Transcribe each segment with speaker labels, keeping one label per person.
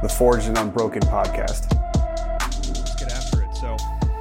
Speaker 1: the Forged and Unbroken podcast.
Speaker 2: Let's get after it. So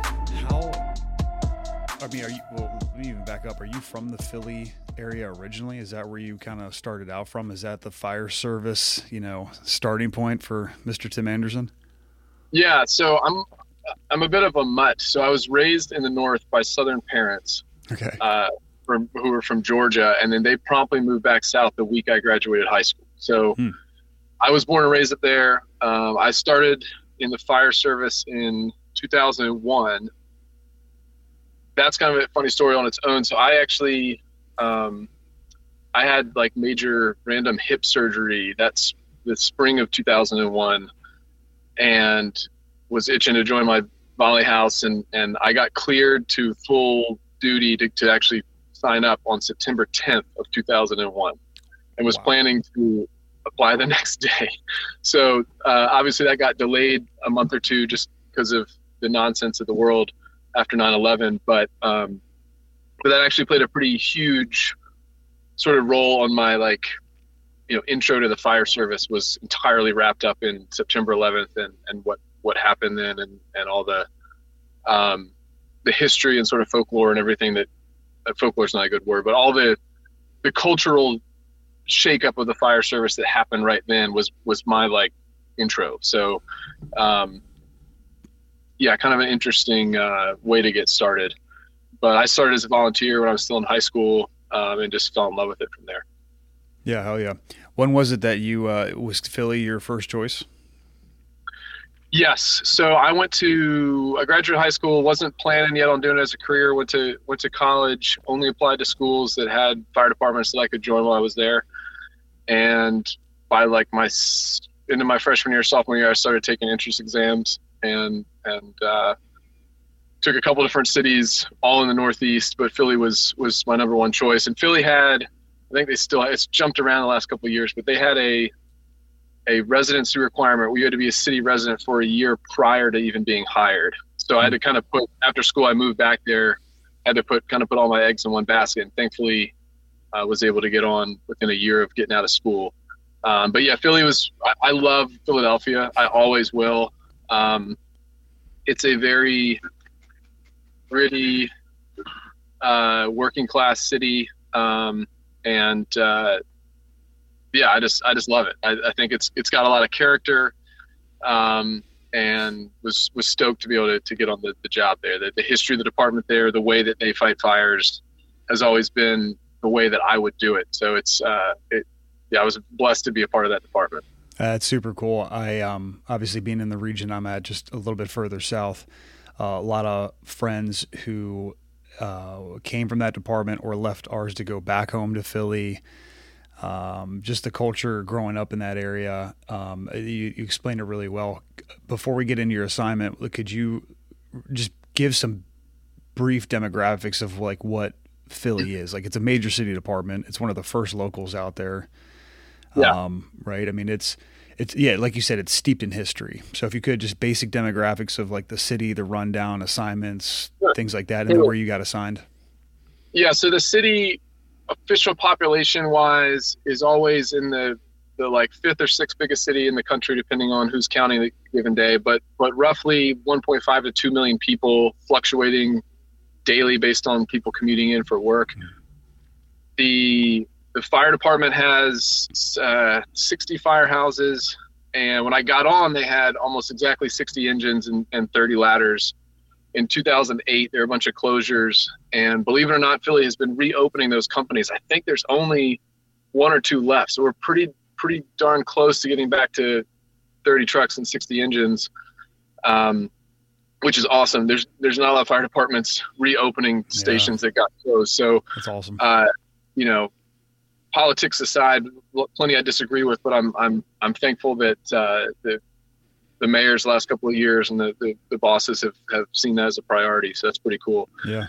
Speaker 2: let me even back up. Are you from the Philly area originally? Is that where you kind of started out from? Is that the fire service, starting point for Mr. Tim Anderson?
Speaker 3: Yeah. So I'm a bit of a mutt. So I was raised in the North by Southern parents.
Speaker 2: Okay.
Speaker 3: Who were from Georgia, and then they promptly moved back south the week I graduated high school. So I was born and raised up there. I started in the fire service in 2001. That's kind of a funny story on its own. So I actually, I had like major random hip surgery. That's the spring of 2001, and was itching to join my volley house. And I got cleared to full duty to actually sign up on September 10th of 2001 and was planning to apply the next day. So obviously that got delayed a month or two just because of the nonsense of the world after 9/11. But that actually played a pretty huge sort of role on my intro to the fire service. Was entirely wrapped up in September 11th and what happened then and all the history and sort of folklore and everything that folklore is not a good word, but all the cultural shakeup of the fire service that happened right then was my intro. So, kind of an interesting way to get started. But I started as a volunteer when I was still in high school, and just fell in love with it from there.
Speaker 2: Yeah, hell yeah. When was it that you was Philly your first choice?
Speaker 3: Yes. So I graduated high school, wasn't planning yet on doing it as a career, went to college, only applied to schools that had fire departments that I could join while I was there. And by into my freshman year, sophomore year, I started taking entrance exams and took a couple different cities, all in the Northeast, but Philly was my number one choice. And Philly had, I think it's jumped around the last couple of years, but they had a residency requirement where you had to be a city resident for a year prior to even being hired. So I had to kind of after school, I moved back there, had to put all my eggs in one basket, and thankfully was able to get on within a year of getting out of school. But yeah, Philly I love Philadelphia. I always will. It's a very gritty, working class city. I just love it. I think it's got a lot of character, and was stoked to be able to get on the job there. The history of the department there, the way that they fight fires, has always been the way that I would do it. So I was blessed to be a part of that department.
Speaker 2: That's super cool. I obviously being in the region I'm at, just a little bit further south, a lot of friends who came from that department or left ours to go back home to Philly. Just the culture growing up in that area. You explained it really well. Before we get into your assignment, could you just give some brief demographics of what Philly is? It's a major city department. It's one of the first locals out there.
Speaker 3: Yeah.
Speaker 2: Right. I mean, it's like you said, it's steeped in history. So if you could, just basic demographics of the city, the rundown, assignments, sure, things like that, and then where you got assigned.
Speaker 3: Yeah. So the city, official population wise, is always in the fifth or sixth biggest city in the country, depending on who's counting the given day, but roughly 1.5 to 2 million people, fluctuating daily based on people commuting in for work. The fire department has 60 firehouses, and when I got on, they had almost exactly 60 engines and 30 ladders. In 2008, there were a bunch of closures, and believe it or not, Philly has been reopening those companies. I think there's only one or two left, so we're pretty darn close to getting back to 30 trucks and 60 engines, which is awesome. There's not a lot of fire departments reopening stations that got closed. So
Speaker 2: that's awesome.
Speaker 3: Politics aside, plenty I disagree with, but I'm thankful that the mayors the last couple of years and the bosses have seen that as a priority. So that's pretty cool.
Speaker 2: Yeah.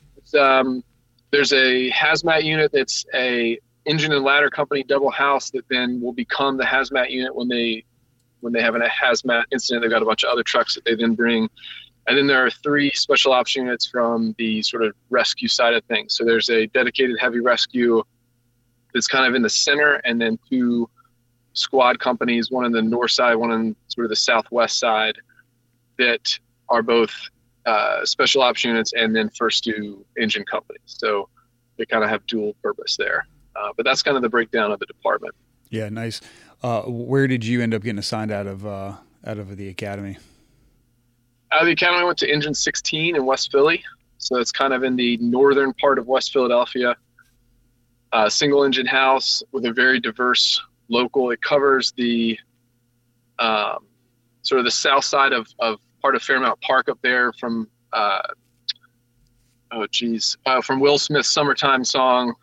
Speaker 3: There's a hazmat unit that's a engine and ladder company double house that then will become the hazmat unit when they have a hazmat incident. They've got a bunch of other trucks that they then bring. And then there are 3 special ops units from the sort of rescue side of things. So there's a dedicated heavy rescue that's kind of in the center, and then 2 squad companies, one on the north side, one on sort of the southwest side, that are both special ops units and then first due engine companies. So they kind of have dual purpose there. But that's kind of the breakdown of the department.
Speaker 2: Yeah, nice. Where did you end up getting assigned out of the academy?
Speaker 3: Out of the academy, I went to Engine 16 in West Philly. So it's kind of in the northern part of West Philadelphia. Single engine house with a very diverse local. It covers the sort of the south side of part of Fairmount Park up there from from Will Smith's Summertime song.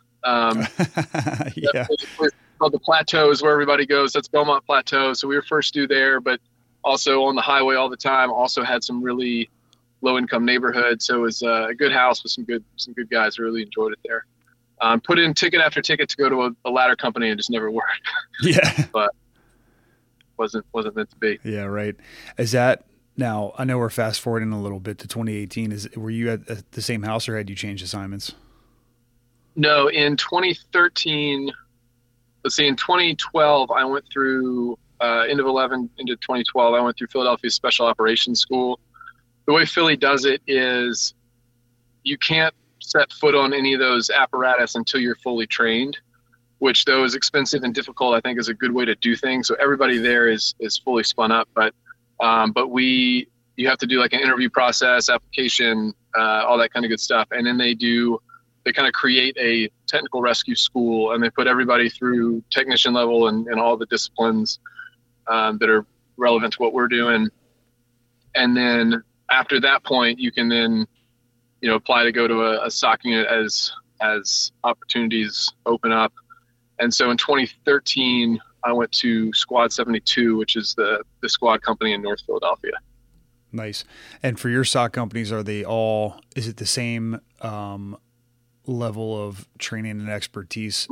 Speaker 2: Yeah.
Speaker 3: Called the Plateaus, where everybody goes. That's Belmont Plateau. So we were first due there, but also on the highway all the time. Also had some really low income neighborhoods. So it was a good house with some good guys. I really enjoyed it there. Put in ticket after ticket to go to a ladder company and just never worked.
Speaker 2: Yeah.
Speaker 3: But wasn't meant to be.
Speaker 2: Yeah. Right. Is that, now I know we're fast forwarding a little bit to 2018. Were you at the same house or had you changed assignments?
Speaker 3: No, in 2013, in 2012, I went through, end of 11 into 2012, I went through Philadelphia Special Operations School. The way Philly does it is you can't set foot on any of those apparatus until you're fully trained, which though is expensive and difficult, I think is a good way to do things. So everybody there is fully spun up, but you have to do like an interview process, application, all that kind of good stuff. And then they kind of create a technical rescue school, and they put everybody through technician level and all the disciplines that are relevant to what we're doing. And then after that point, you can then, apply to go to a SOC unit as opportunities open up. And so in 2013, I went to Squad 72, which is the squad company in North Philadelphia.
Speaker 2: Nice. And for your SOC companies, is it the same level of training and expertise?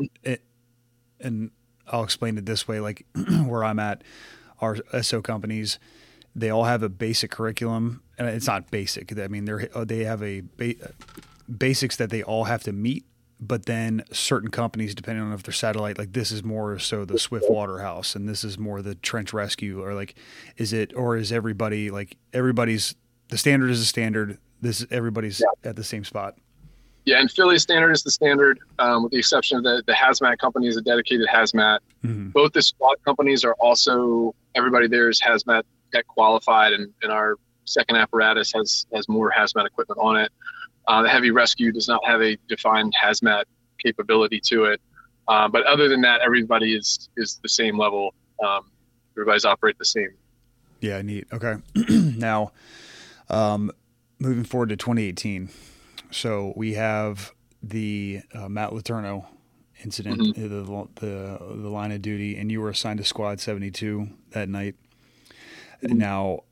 Speaker 2: And I'll explain it this way, like where I'm at, our SO companies, they all have a basic curriculum, and it's not basic. I mean, they have basics that they all have to meet, but then certain companies, depending on if they're satellite, like this is more so the Swift Waterhouse, and this is more the trench rescue, or like, is everybody, like everybody's, the standard is the standard. Everybody's at the same spot.
Speaker 3: Yeah, and Philly's standard is the standard, with the exception of the hazmat company is a dedicated hazmat. Mm-hmm. Both the squad companies are also, everybody there is hazmat tech qualified, and our second apparatus has more hazmat equipment on it. The heavy rescue does not have a defined hazmat capability to it. But other than that, everybody is the same level. Everybody's operate the same.
Speaker 2: Yeah, neat. Okay. Now, moving forward to 2018. So we have the Matt Letourneau incident, mm-hmm. the line of duty, and you were assigned to Squad 72 that night. Mm-hmm. Now,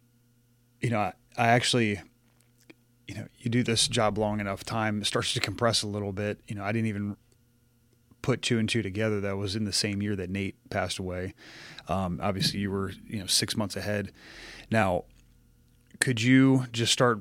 Speaker 2: I actually, you do this job long enough, time starts to compress a little bit. I didn't even put two and two together. That was in the same year that Nate passed away. Obviously, you were 6 months ahead. Now, could you just start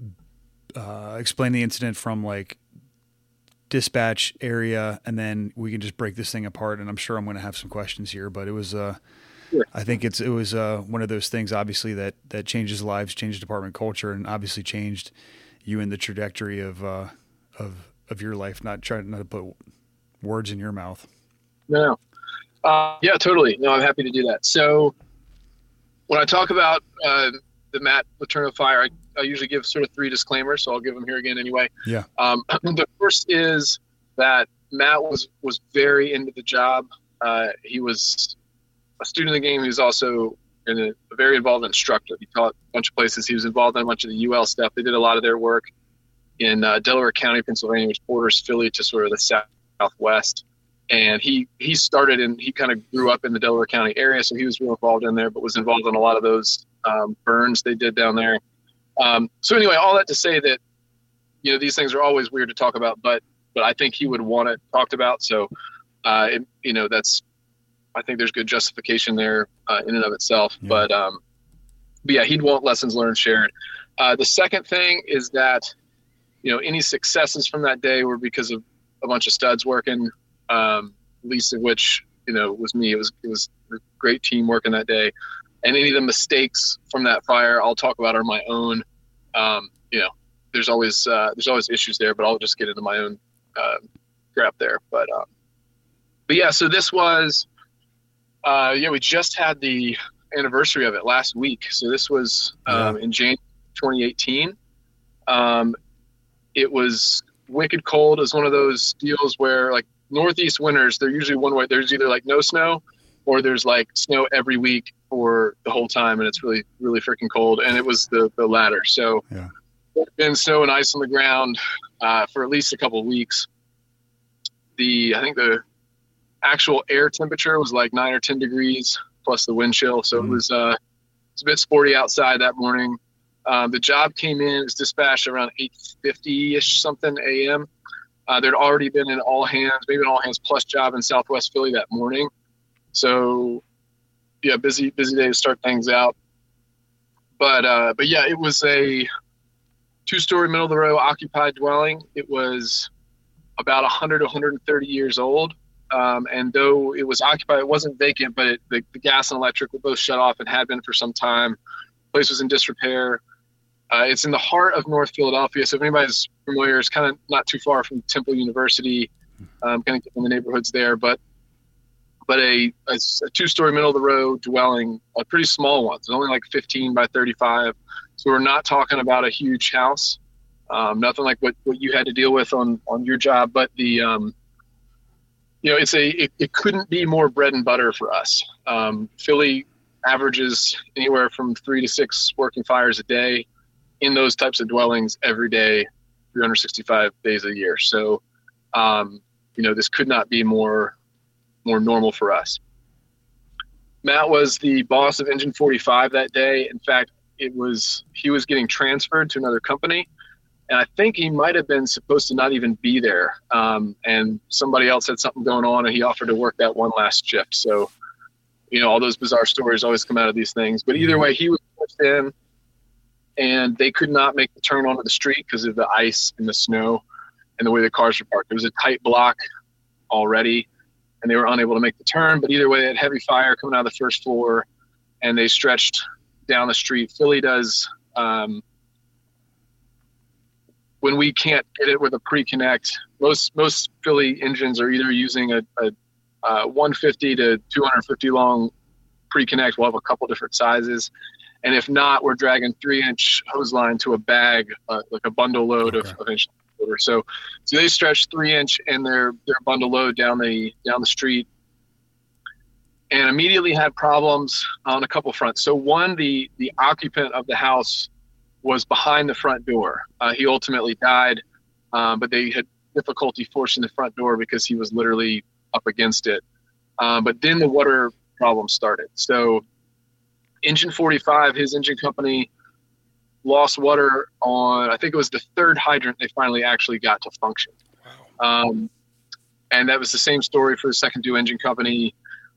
Speaker 2: explain the incident from like dispatch area, and then we can just break this thing apart. And I'm sure I'm going to have some questions here, but it was, sure. I think it was one of those things, obviously, that changes lives, changes department culture, and obviously changed you in the trajectory of your life. Not to put words in your mouth.
Speaker 3: No. Yeah, totally. No, I'm happy to do that. So when I talk about the Matt Letourneau fire, I usually give sort of 3 disclaimers, so I'll give them here again anyway.
Speaker 2: Yeah.
Speaker 3: The first is that Matt was very into the job. He was a student of the game. He was also a very involved instructor. He taught a bunch of places. He was involved in a bunch of the UL stuff. They did a lot of their work in Delaware County, Pennsylvania, which borders Philly to sort of the southwest. And he started and he kind of grew up in the Delaware County area, so he was real involved in there, but was involved in a lot of those burns they did down there. So anyway, all that to say that, these things are always weird to talk about, but I think he would want it talked about. So, I think there's good justification there in and of itself. Yeah. But yeah, he'd want lessons learned shared. The second thing is that, any successes from that day were because of a bunch of studs working, least of which, was me. It was great team working that day. And any of the mistakes from that fire I'll talk about are my own. There's always issues there, but I'll just get into my own crap there. But yeah, so this was we just had the anniversary of it last week. So this was in January 2018. It was wicked cold. It was one of those deals where, like, Northeast winters, they're usually one way. There's either like no snow or there's like snow every week for the whole time, and it's really, really freaking cold. And it was the latter. So there's been snow and ice on the ground for at least a couple of weeks. I think the actual air temperature was like 9 or 10 degrees plus the wind chill. So it was a bit sporty outside that morning. The job came in, it was dispatched around 8:50-ish something a.m. There'd already been an maybe an all hands plus job in Southwest Philly that morning. So yeah, busy day to start things out. But yeah, it was a 2-story middle of the row occupied dwelling. It was about 100 to 130 years old. And though it was occupied, it wasn't vacant, but the gas and electric were both shut off and had been for some time. The place was in disrepair. It's in the heart of North Philadelphia. So if anybody's familiar, it's kind of not too far from Temple University, kind of in the neighborhoods there, but a 2-story middle of the road dwelling, a pretty small one. It's only like 15 by 35. So we're not talking about a huge house. Nothing like what you had to deal with on your job, but it couldn't be more bread and butter for us. Philly averages anywhere from 3 to 6 working fires a day in those types of dwellings every day, 365 days a year. So, this could not be more normal for us. Matt was the boss of Engine 45 that day. In fact, he was getting transferred to another company. And I think he might have been supposed to not even be there. And somebody else had something going on, and he offered to work that one last shift. So, all those bizarre stories always come out of these things. But either way, he was pushed in, and they could not make the turn onto the street because of the ice and the snow and the way the cars were parked. It was a tight block already, and they were unable to make the turn. But either way, they had heavy fire coming out of the first floor, and they stretched down the street. Philly does when we can't get it with a pre-connect, most Philly engines are either using a 150 to 250 long pre-connect. We'll have a couple different sizes. And if not, we're dragging 3-inch hose line to a bag, like a bundle load of inch loader. So they stretched 3-inch and their bundle load down the street, and immediately had problems on a couple fronts. So one, the occupant of the house was behind the front door. He ultimately died, but they had difficulty forcing the front door because he was literally up against it. But then the water problem started. So Engine 45, his engine company, lost water on, I think it was the third hydrant they finally actually got to function. Wow. And that was the same story for the second due engine company.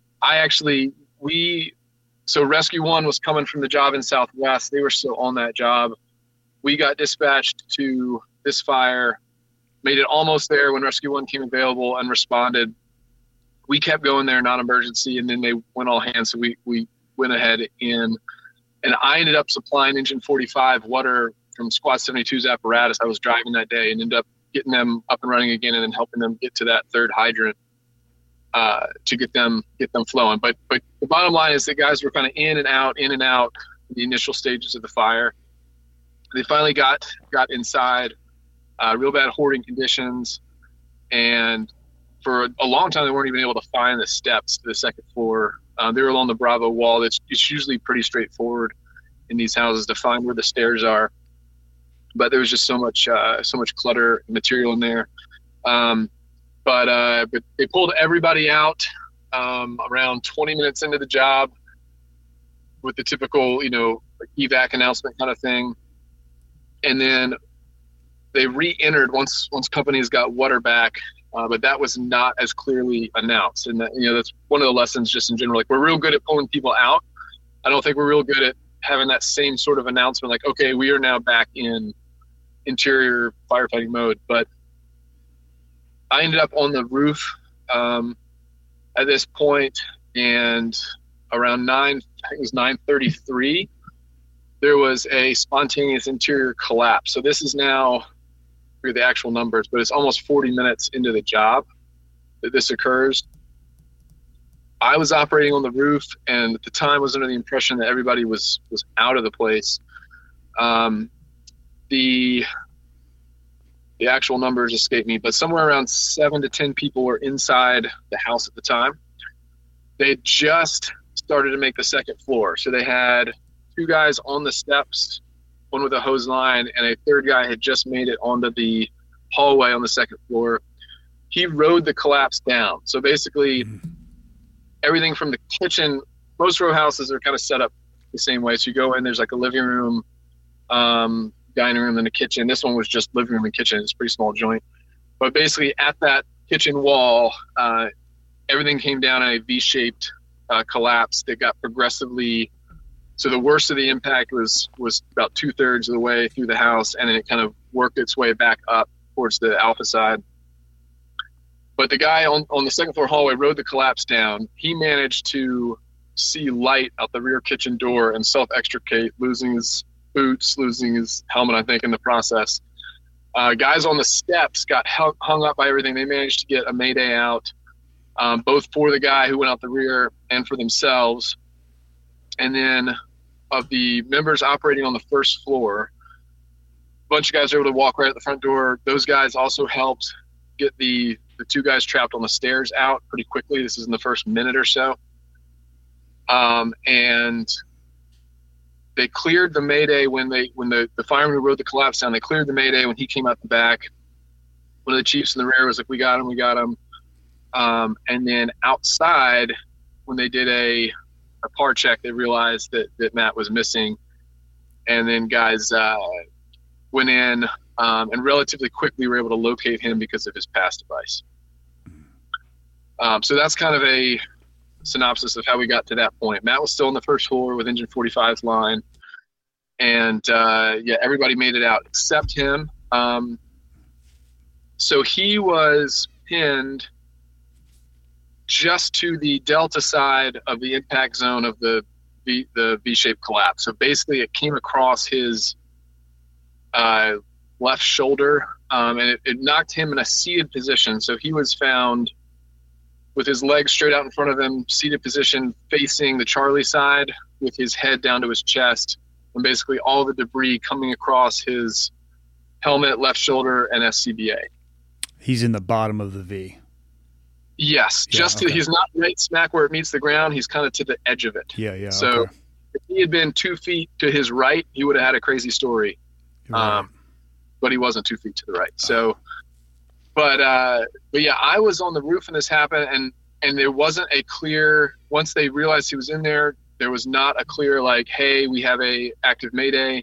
Speaker 3: So Rescue 1 was coming from the job in Southwest. They were still on that job. We got dispatched to this fire, made it almost there when Rescue 1 came available and responded. We kept going there, non-emergency, and then they went all hands. So we went ahead and I ended up supplying Engine 45 water from Squad 72's apparatus. I was driving that day and ended up getting them up and running again and then helping them get to that third hydrant to get them flowing. But the bottom line is that guys were kind of in and out in the initial stages of the fire. They finally got inside, real bad hoarding conditions, and for a long time they weren't even able to find the steps to the second floor. They were along the Bravo wall. It's usually pretty straightforward in these houses to find where the stairs are, but there was just so much clutter and material in there. But they pulled everybody out around 20 minutes into the job with the typical, evac announcement kind of thing. And then they re-entered once companies got water back, but that was not as clearly announced. And that's one of the lessons just in general. Like, we're real good at pulling people out. I don't think we're real good at having that same sort of announcement, like, okay, we are now back in interior firefighting mode. But I ended up on the roof at this point, and around 9:33, there was a spontaneous interior collapse. So this is now, I forget the actual numbers, but it's almost 40 minutes into the job that this occurs. I was operating on the roof, and at the time was under the impression that everybody was out of the place. The actual numbers escape me, but somewhere around 7 to 10 people were inside the house at the time. They had just started to make the second floor. So they had 2 guys on the steps, one with a hose line, and a third guy had just made it onto the hallway on the second floor. He rode the collapse down. So basically everything from the kitchen, most row houses are kind of set up the same way. So you go in, there's like a living room, dining room, and a kitchen. This one was just living room and kitchen. It's a pretty small joint. But basically at that kitchen wall, everything came down in a V-shaped collapse that got progressively. So the worst of the impact was about 2/3 of the way through the house, and then it kind of worked its way back up towards the alpha side. But the guy on the second floor hallway rode the collapse down. He managed to see light out the rear kitchen door and self-extricate, losing his boots, losing his helmet, I think, in the process. Guys on the steps got hung up by everything. They managed to get a mayday out, both for the guy who went out the rear and for themselves. And then of the members operating on the first floor, a bunch of guys were able to walk right at the front door. Those guys also helped get the 2 guys trapped on the stairs out pretty quickly. This is in the first minute or so. And they cleared the mayday when the fireman who rode the collapse down, they cleared the mayday when he came out the back. One of the chiefs in the rear was like, we got him. And then outside, when they did a par check, they realized that Matt was missing. And then guys went in and relatively quickly were able to locate him because of his pass device. So that's kind of a synopsis of how we got to that point. Matt was still on the first floor with engine 45's line, and everybody made it out except him. So he was pinned just to the delta side of the impact zone of the V-shaped collapse. So basically it came across his left shoulder, and it knocked him in a seated position. So he was found with his legs straight out in front of him, seated position, facing the Charlie side, with his head down to his chest, and basically all the debris coming across his helmet, left shoulder, and SCBA.
Speaker 2: He's in the bottom of the V.
Speaker 3: Yes, he's not right smack where it meets the ground. He's kind of to the edge of it.
Speaker 2: Yeah.
Speaker 3: So
Speaker 2: okay.
Speaker 3: If he had been 2 feet to his right, he would have had a crazy story.
Speaker 2: Right.
Speaker 3: But he wasn't 2 feet to the right. So, but yeah, I was on the roof when this happened, and there wasn't a clear. Once they realized he was in there was not a clear like, hey, we have a active mayday.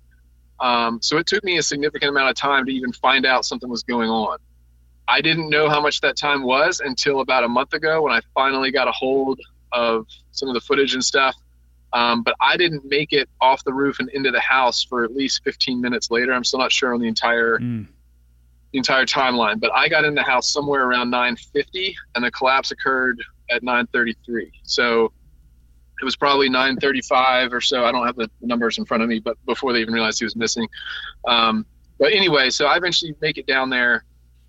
Speaker 3: So it took me a significant amount of time to even find out something was going on. I didn't know how much that time was until about a month ago when I finally got a hold of some of the footage and stuff. But I didn't make it off the roof and into the house for at least 15 minutes later. I'm still not sure on the entire timeline, but I got in the house somewhere around 9:50, and the collapse occurred at 9:33. So it was probably 9:35 or so. I don't have the numbers in front of me, but before they even realized he was missing. But anyway, so I eventually make it down there,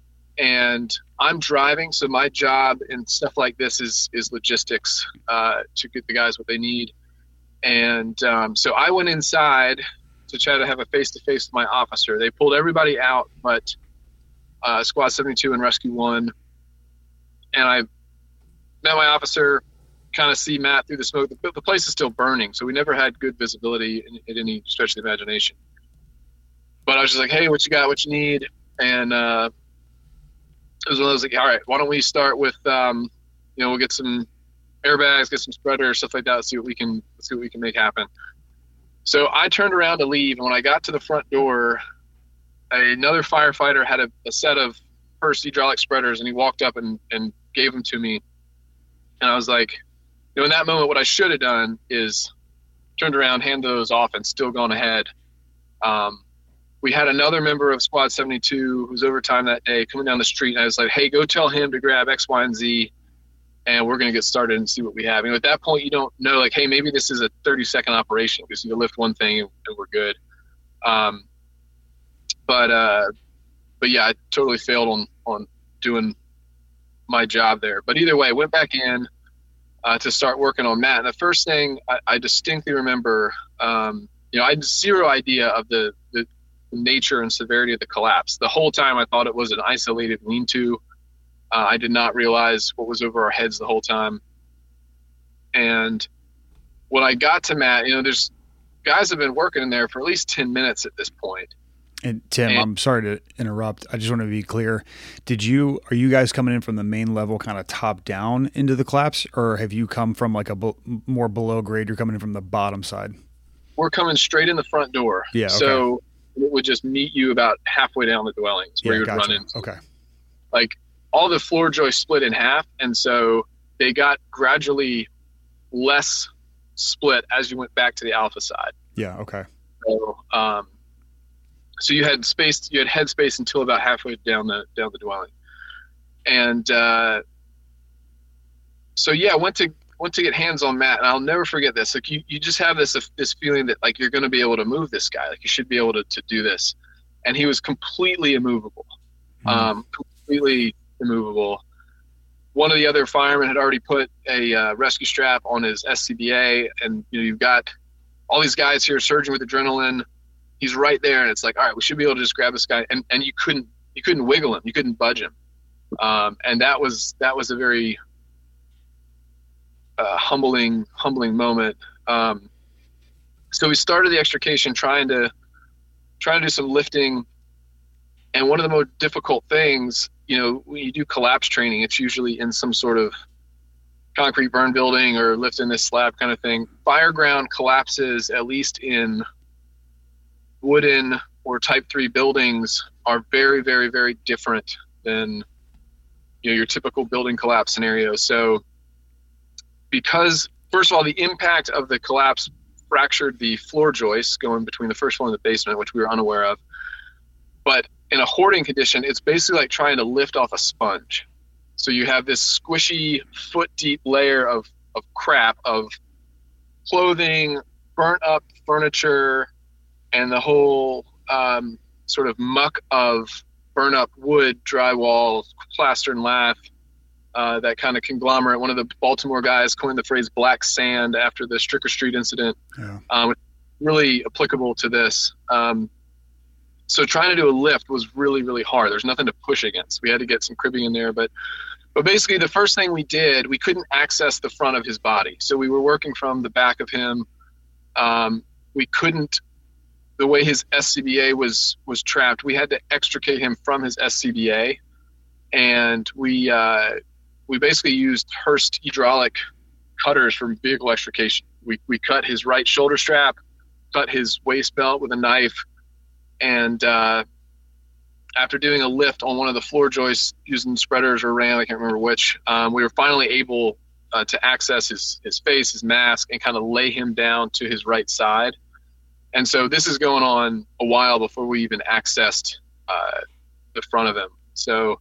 Speaker 3: and I'm driving. So my job and stuff like this is logistics to get the guys what they need. And so I went inside to try to have a face-to-face with my officer. They pulled everybody out but Squad 72 and Rescue 1. And I met my officer, kind of see Matt through the smoke. The place is still burning, so we never had good visibility at any stretch of the imagination. But I was just like, hey, what you got, what you need? And it was one of those like, all right, why don't we start with, we'll get some airbags, get some spreaders, stuff like that. Let's see what we can make happen. So I turned around to leave, and when I got to the front door, another firefighter had a set of first hydraulic spreaders, and he walked up and gave them to me. And I was like, in that moment, what I should have done is turned around, handed those off, and still gone ahead. We had another member of Squad 72 who's overtime that day coming down the street, and I was like, hey, go tell him to grab X, Y, and Z. and we're going to get started and see what we have. At that point, you don't know, like, hey, maybe this is a 30-second operation because you lift one thing and we're good. But yeah, I totally failed on doing my job there. But either way, I went back in to start working on Matt. And the first thing I distinctly remember, I had zero idea of the nature and severity of the collapse. The whole time I thought it was an isolated lean-to. I did not realize what was over our heads the whole time. And when I got to Matt, there's guys have been working in there for at least 10 minutes at this point.
Speaker 2: And Tim, I'm sorry to interrupt. I just want to be clear. Are you guys coming in from the main level kind of top down into the collapse, or have you come from like a more below grade? You're coming in from the bottom side?
Speaker 3: We're coming straight in the front door.
Speaker 2: Yeah. Okay.
Speaker 3: So it would just meet you about halfway down the dwellings where you would run into.
Speaker 2: Okay.
Speaker 3: Like all the floor joists split in half. And so they got gradually less split as you went back to the alpha side.
Speaker 2: Yeah. Okay.
Speaker 3: So you had head space until about halfway down the dwelling. And so yeah, went to get hands on Matt, and I'll never forget this. Like you just have this feeling that like you're going to be able to move this guy, like you should be able to do this. And he was completely immovable, completely immovable. One of the other firemen had already put a rescue strap on his SCBA, and you've got all these guys here surging with adrenaline. He's right there, and it's like, all right, we should be able to just grab this guy, and you couldn't wiggle him, you couldn't budge him, and that was a very humbling moment. So we started the extrication, trying to do some lifting, and one of the most difficult things, when you do collapse training, it's usually in some sort of concrete burn building or lifting this slab kind of thing. Fireground collapses, at least in wooden or type 3 buildings, are very, very, very different than your typical building collapse scenario. So because, first of all, the impact of the collapse fractured the floor joists going between the first floor and the basement, which we were unaware of. But in a hoarding condition, it's basically like trying to lift off a sponge. So you have this squishy, foot-deep layer of crap, of clothing, burnt up furniture, and the whole sort of muck of burnt up wood, drywall, plaster and lath, that kind of conglomerate. One of the Baltimore guys coined the phrase black sand after the Stricker Street incident. Yeah. Really applicable to this. So trying to do a lift was really, really hard. There's nothing to push against. We had to get some cribbing in there, but basically the first thing we did, we couldn't access the front of his body. So we were working from the back of him. We couldn't, the way his SCBA was trapped, we had to extricate him from his SCBA, and we basically used Hurst hydraulic cutters for vehicle extrication. We cut his right shoulder strap, cut his waist belt with a knife, and after doing a lift on one of the floor joists using spreaders or ram, I can't remember which, we were finally able to access his face, his mask, and kind of lay him down to his right side. And so this is going on a while before we even accessed the front of him. So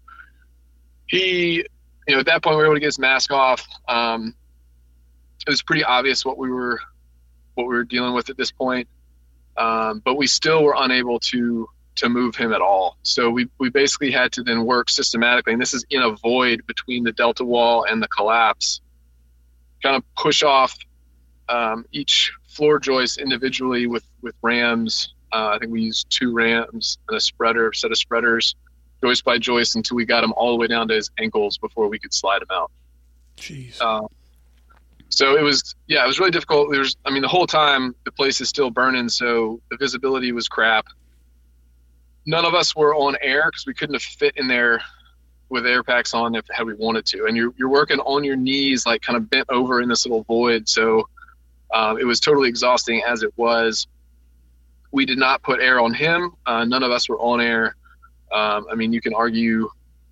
Speaker 3: he, at that point we were able to get his mask off. It was pretty obvious what we were dealing with at this point. But we still were unable to move him at all. So we basically had to then work systematically, and this is in a void between the delta wall and the collapse, kind of push off each floor joist individually with rams. I think we used 2 rams and a set of spreaders, joist by joist, until we got him all the way down to his ankles before we could slide him out.
Speaker 2: Jeez.
Speaker 3: So it was really difficult. The whole time the place is still burning, so the visibility was crap. None of us were on air because we couldn't have fit in there with air packs on had we wanted to. And you're working on your knees, like kind of bent over in this little void. So it was totally exhausting as it was. We did not put air on him. None of us were on air. You can argue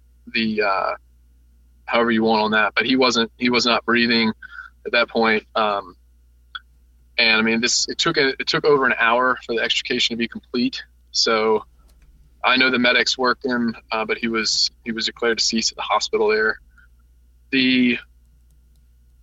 Speaker 3: however you want on that, but he was not breathing at that point. It took over an hour for the extrication to be complete. So I know the medics worked him, but he was declared deceased at the hospital there. The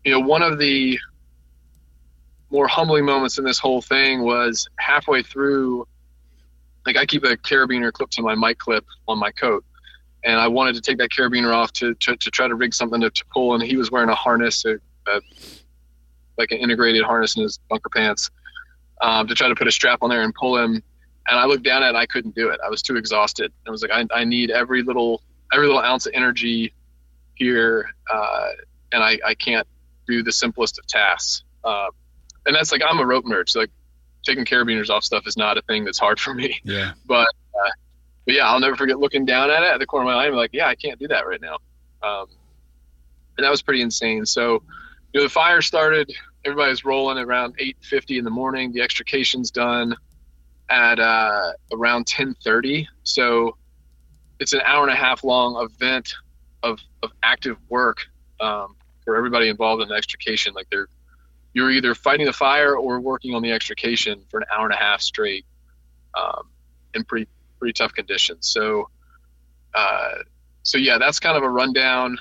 Speaker 3: one of the more humbling moments in this whole thing was halfway through. Like, I keep a carabiner clipped to my mic clip on my coat, and I wanted to take that carabiner off to try to rig something to pull, and he was wearing a harness, like an integrated harness in his bunker pants, to try to put a strap on there and pull him. And I looked down at it and I couldn't do it. I was too exhausted. I was like, I need every little ounce of energy here, and I can't do the simplest of tasks. And that's like, I'm a rope nerd, so like taking carabiners off stuff is not a thing that's hard for me.
Speaker 2: Yeah.
Speaker 3: But yeah, I'll never forget looking down at it at the corner of my eye and be like, yeah, I can't do that right now. And that was pretty insane. So, the fire started, everybody was rolling around 8:50 in the morning. The extrication's done at around 10:30. So it's an hour and a half long event of active work for everybody involved in the extrication. Like, you're either fighting the fire or working on the extrication for an hour and a half straight, in pretty tough conditions. So yeah, that's kind of a rundown.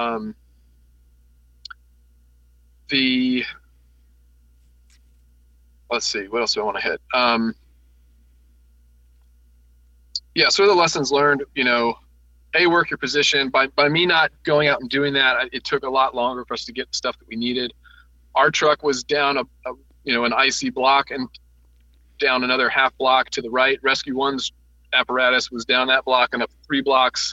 Speaker 3: Let's see, what else do I want to hit? Yeah, so the lessons learned, work your position. By me not going out and doing that, it took a lot longer for us to get the stuff that we needed. Our truck was down an icy block and down another half block to the right. Rescue 1's apparatus was down that block and up 3 blocks,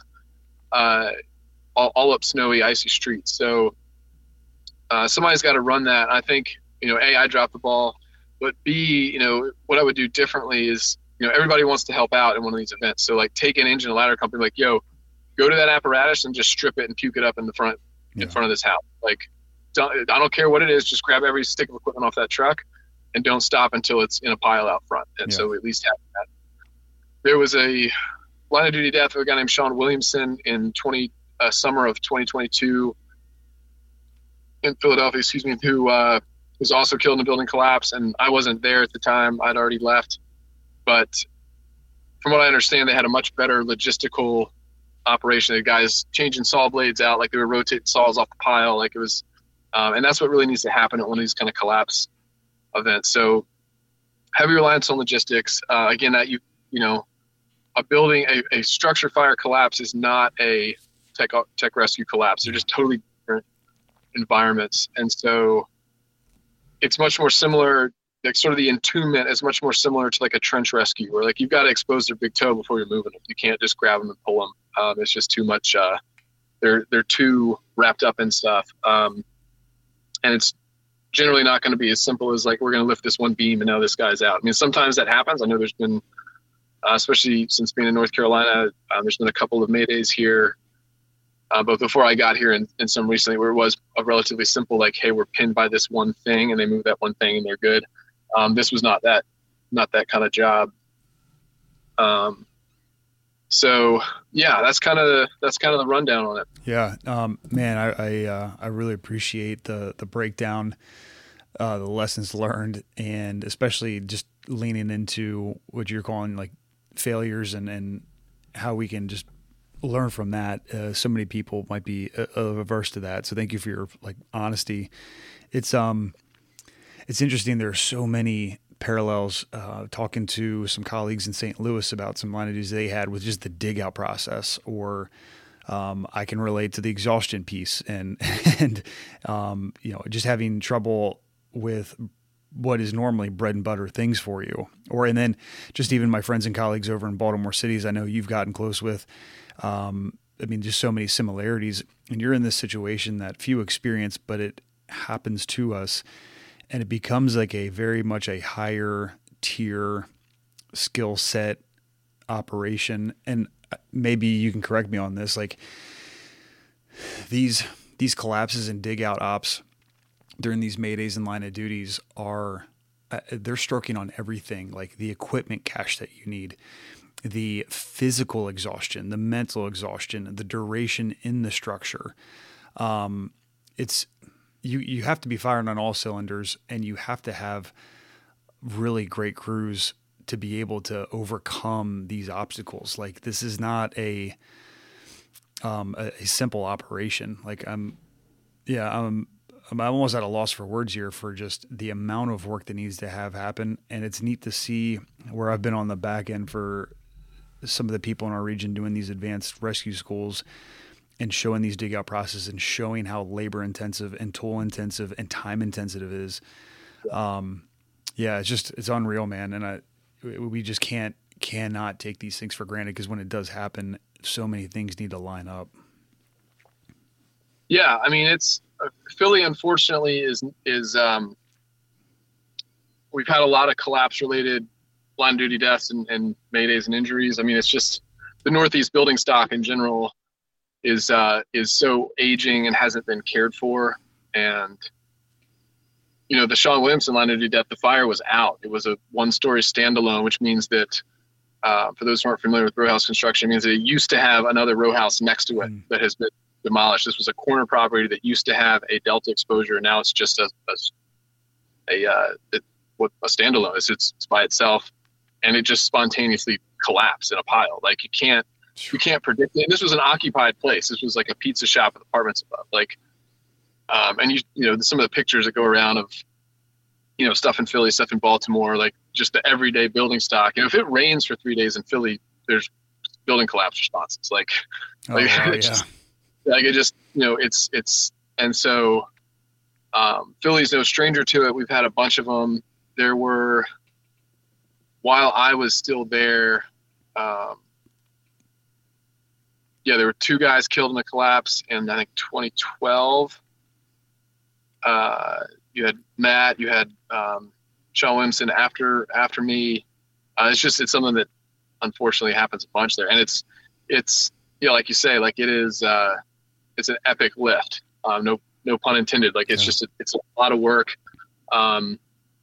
Speaker 3: all up snowy, icy streets. So somebody's got to run that. I think, A, I dropped the ball, but B, what I would do differently is, everybody wants to help out in one of these events. So like, take an engine and ladder company, like, yo, go to that apparatus and just strip it and puke it up in front of this house. Like, I don't care what it is, just grab every stick of equipment off that truck and don't stop until it's in a pile out front. And so we at least have that. There was a line of duty death of a guy named Sean Williamson in summer of 2022 in Philadelphia, who was also killed in a building collapse. And I wasn't there at the time. I'd already left. But from what I understand, they had a much better logistical operation. The guys changing saw blades out, like they were rotating saws off the pile. Like it was, and that's what really needs to happen at one of these kind of collapse events. So heavy reliance on logistics. Again, that a building, a structure fire collapse is not a tech rescue collapse. They're just totally different environments. And so it's much more similar, like sort of the entombment is much more similar to like a trench rescue, where like you've got to expose their big toe before you're moving them. You can't just grab them and pull them. It's just too much. They're too wrapped up in stuff. And it's generally not going to be as simple as like, we're going to lift this one beam and now this guy's out. I mean, sometimes that happens. I know there's been, especially since being in North Carolina, there's been a couple of Maydays here, both before I got here and some recently, where it was a relatively simple, like, hey, we're pinned by this one thing, and they move that one thing and they're good. This was not that kind of job. So yeah, that's kind of the rundown on it.
Speaker 2: Yeah. Man, I really appreciate the breakdown, the lessons learned, and especially just leaning into what you're calling like failures and how we can just learn from that. So many people might be averse to that. So thank you for your like honesty. It's interesting. There are so many parallels, talking to some colleagues in St. Louis about some line of duties they had with just the dig out process, or I can relate to the exhaustion piece and just having trouble with what is normally bread and butter things for you. And then just even my friends and colleagues over in Baltimore Cities, I know you've gotten close with, just so many similarities, and you're in this situation that few experience, but it happens to us. And it becomes like a very much a higher tier skill set operation. And maybe you can correct me on this. Like these collapses and dig out ops during these Maydays and line of duties they're stroking on everything, like the equipment cache that you need, the physical exhaustion, the mental exhaustion, the duration in the structure. You have to be firing on all cylinders, and you have to have really great crews to be able to overcome these obstacles. Like this is not a simple operation. Like I'm I'm almost at a loss for words here for just the amount of work that needs to have happen. And it's neat to see where I've been on the back end for some of the people in our region doing these advanced rescue schools and showing these dig out processes and showing how labor intensive and tool intensive and time intensive it is. Yeah, it's unreal, man. And we just cannot take these things for granted, because when it does happen, so many things need to line up.
Speaker 3: Yeah. I mean, Philly, unfortunately, is we've had a lot of collapse related line of duty deaths and maydays and injuries. I mean, it's just the Northeast building stock in general is so aging and hasn't been cared for. And, you know, the Sean Williamson line of duty death, the fire was out. It was a 1-story standalone, which means that, for those who aren't familiar with row house construction, it means that it used to have another row house next to it that has been demolished. This was a corner property that used to have a Delta exposure, and now it's just a standalone. It's by itself, and it just spontaneously collapsed in a pile. Like you can't predict it. And this was an occupied place. This was like a pizza shop with apartments above. Like, and you know some of the pictures that go around of, you know, stuff in Philly, stuff in Baltimore, like just the everyday building stock. And if it rains for 3 days in Philly, there's building collapse responses. Like it just, you know, it's, and so, Philly's no stranger to it. We've had a bunch of them. There were, while I was still there, there were 2 guys killed in the collapse in, I think, 2012. You had Matt, you had Sean Williamson after me. It's something that unfortunately happens a bunch there. And it's, you know, like you say, like it is, it's an epic lift. No pun intended. Like it's just, it's a lot of work. And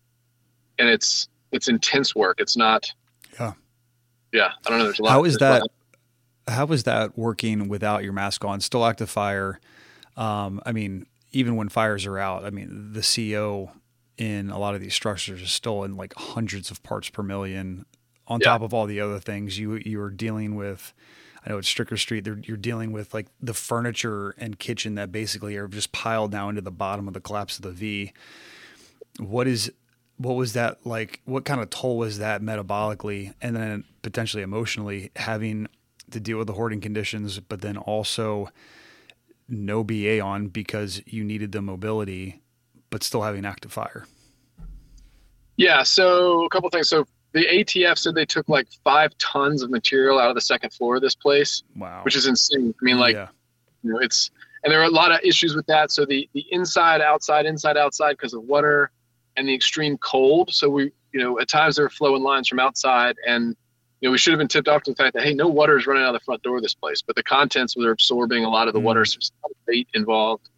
Speaker 3: it's intense work. It's not, I don't know. There's a lot.
Speaker 2: How is that working without your mask on? Still active fire. I mean, even when fires are out, I mean, the CO in a lot of these structures is still in like hundreds of parts per million on top of all the other things you are dealing with. I know it's Stricker Street. You're dealing with like the furniture and kitchen that basically are just piled down into the bottom of the collapse of the V. What was that like? What kind of toll was that metabolically and then potentially emotionally, having to deal with the hoarding conditions, but then also no BA on because you needed the mobility, but still having active fire?
Speaker 3: Yeah. So a couple things. So the ATF said they took like 5 tons of material out of the second floor of this place. Wow. Which is insane. I mean, like, you know, and there are a lot of issues with that. So the inside, outside, because of water and the extreme cold. So we, you know, at times there were flowing lines from outside, and, you know, we should have been tipped off to the fact that, hey, no water is running out of the front door of this place, but the contents were absorbing a lot of the water. So there's a lot of weight involved.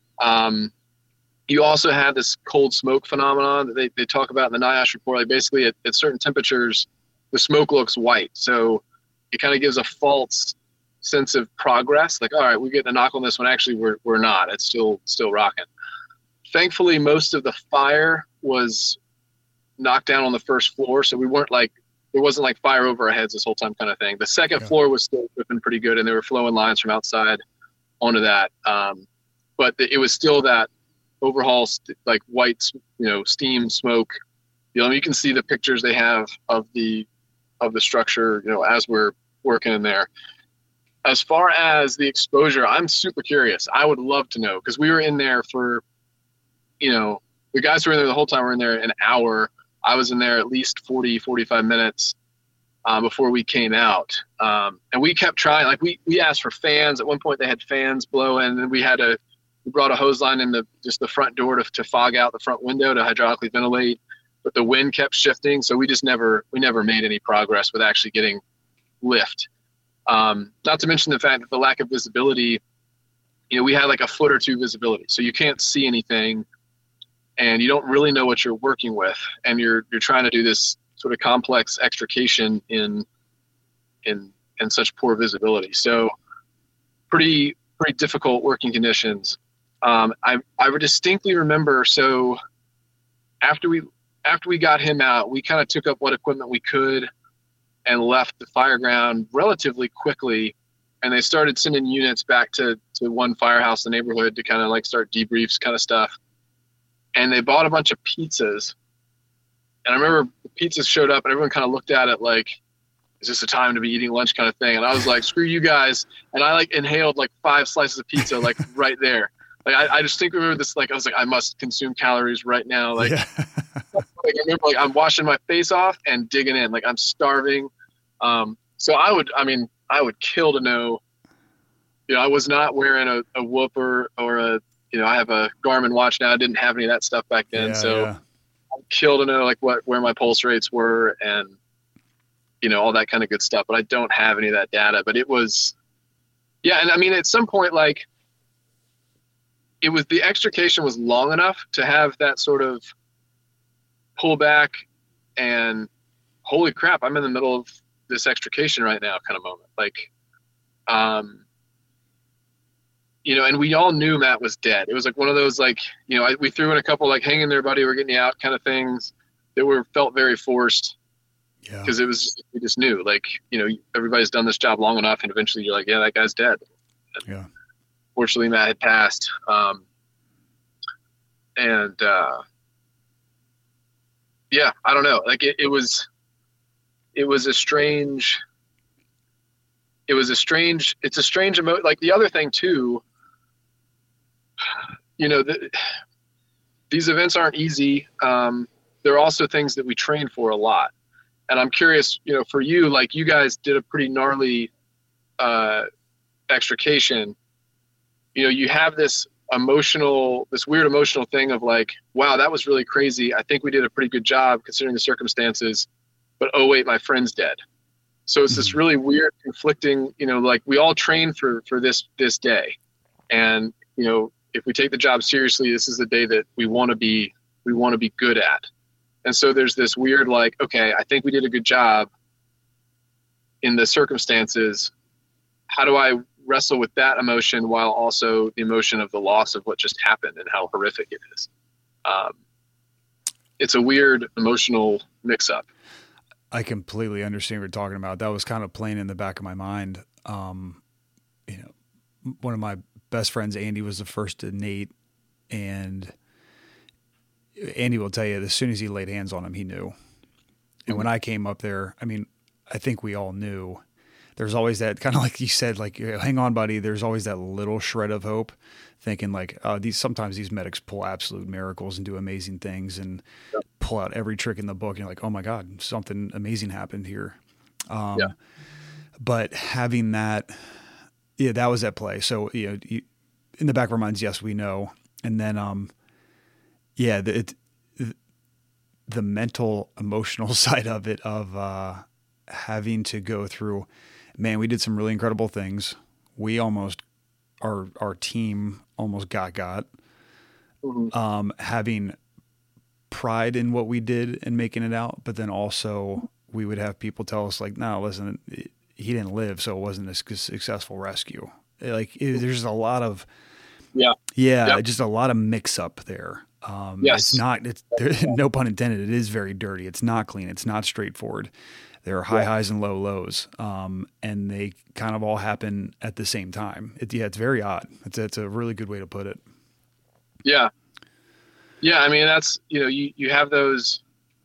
Speaker 3: You also had this cold smoke phenomenon that they talk about in the NIOSH report. Like basically at certain temperatures, the smoke looks white. So it kind of gives a false sense of progress. Like, all right, we're getting a knock on this one. Actually, we're not. It's still rocking. Thankfully, most of the fire was knocked down on the first floor. So we weren't like, there wasn't like fire over our heads this whole time kind of thing. The second floor was still whipping pretty good, and there were flowing lines from outside onto that. But it was still that overhaul, like white, you know, steam, smoke. You know, you can see the pictures they have of the structure, you know, as we're working in there. As far as the exposure, I'm super curious. I would love to know, because we were in there for, you know, the guys who were in there the whole time were in there an hour. I was in there at least 40, 45 minutes before we came out. And we kept trying. Like we asked for fans. At one point they had fans blowing, and we brought a hose line in the front door to fog out the front window to hydraulically ventilate, but the wind kept shifting. So we never made any progress with actually getting lift. Not to mention the fact that the lack of visibility, you know, we had like a foot or 2 visibility. So you can't see anything, and you don't really know what you're working with. And you're trying to do this sort of complex extrication in such poor visibility. So pretty difficult working conditions. I would distinctly remember, so after we got him out, we kind of took up what equipment we could and left the fire ground relatively quickly. And they started sending units back to to one firehouse in the neighborhood to kind of like start debriefs kind of stuff. And they bought a bunch of pizzas. And I remember the pizzas showed up and everyone kind of looked at it like, is this a time to be eating lunch kind of thing? And I was like, screw you guys. And I like inhaled like 5 slices of pizza, like right there. Like, I just think remember this, like, I was like, I must consume calories right now. Like,
Speaker 2: Yeah.
Speaker 3: like I remember like I'm washing my face off and digging in, like I'm starving. So I would kill to know, I was not wearing a Whoop or a, I have a Garmin watch now. I didn't have any of that stuff back then. I'd kill to know like where my pulse rates were and, all that kind of good stuff, but I don't have any of that data, but it was, And I mean, at some point, like the extrication was long enough to have that sort of pullback and holy crap, I'm in the middle of this extrication right now kind of moment. Like, and we all knew Matt was dead. It was like one of those, like, we threw in a couple, like, hang in there, buddy, we're getting you out kind of things that felt very forced.
Speaker 2: Yeah.
Speaker 3: Because we just knew, like, everybody's done this job long enough and eventually you're like, yeah, that guy's dead.
Speaker 2: Yeah.
Speaker 3: Fortunately, Matt had passed. I don't know. Like it was a strange emotion. Like the other thing too, these events aren't easy. They're also things that we train for a lot. And I'm curious, for you, like you guys did a pretty gnarly extrication. You have this weird emotional thing of like, wow, that was really crazy. I think we did a pretty good job considering the circumstances, but oh wait, my friend's dead. So it's this really weird conflicting, like we all train for this day. And, if we take the job seriously, this is the day that we want to be good at. And so there's this weird, like, okay, I think we did a good job in the circumstances. How do I wrestle with that emotion while also the emotion of the loss of what just happened and how horrific it is? It's a weird emotional mix-up.
Speaker 2: I completely understand what you're talking about. That was kind of playing in the back of my mind. One of my best friends, Andy, was the first to Nate, and Andy will tell you as soon as he laid hands on him, he knew. And when I came up there, I mean, I think we all knew. There's always that kind of, like you said, like, hang on, buddy. There's always that little shred of hope, thinking like, sometimes these medics pull absolute miracles and do amazing things and pull out every trick in the book. And you're like, oh my God, something amazing happened here. But having that, that was at play. So, in the back of our minds, yes, we know. And then, the mental, emotional side of it, of having to go through, man, we did some really incredible things. We almost, our team almost got. Having pride in what we did and making it out, but then also we would have people tell us like, no, listen, he didn't live, so it wasn't a successful rescue. Like there's a lot of, just a lot of mix up there. It's no pun intended. It is very dirty. It's not clean. It's not straightforward. There are high highs and low lows. And they kind of all happen at the same time. It's very odd. It's a really good way to put it.
Speaker 3: Yeah. Yeah. I mean, that's, you have those,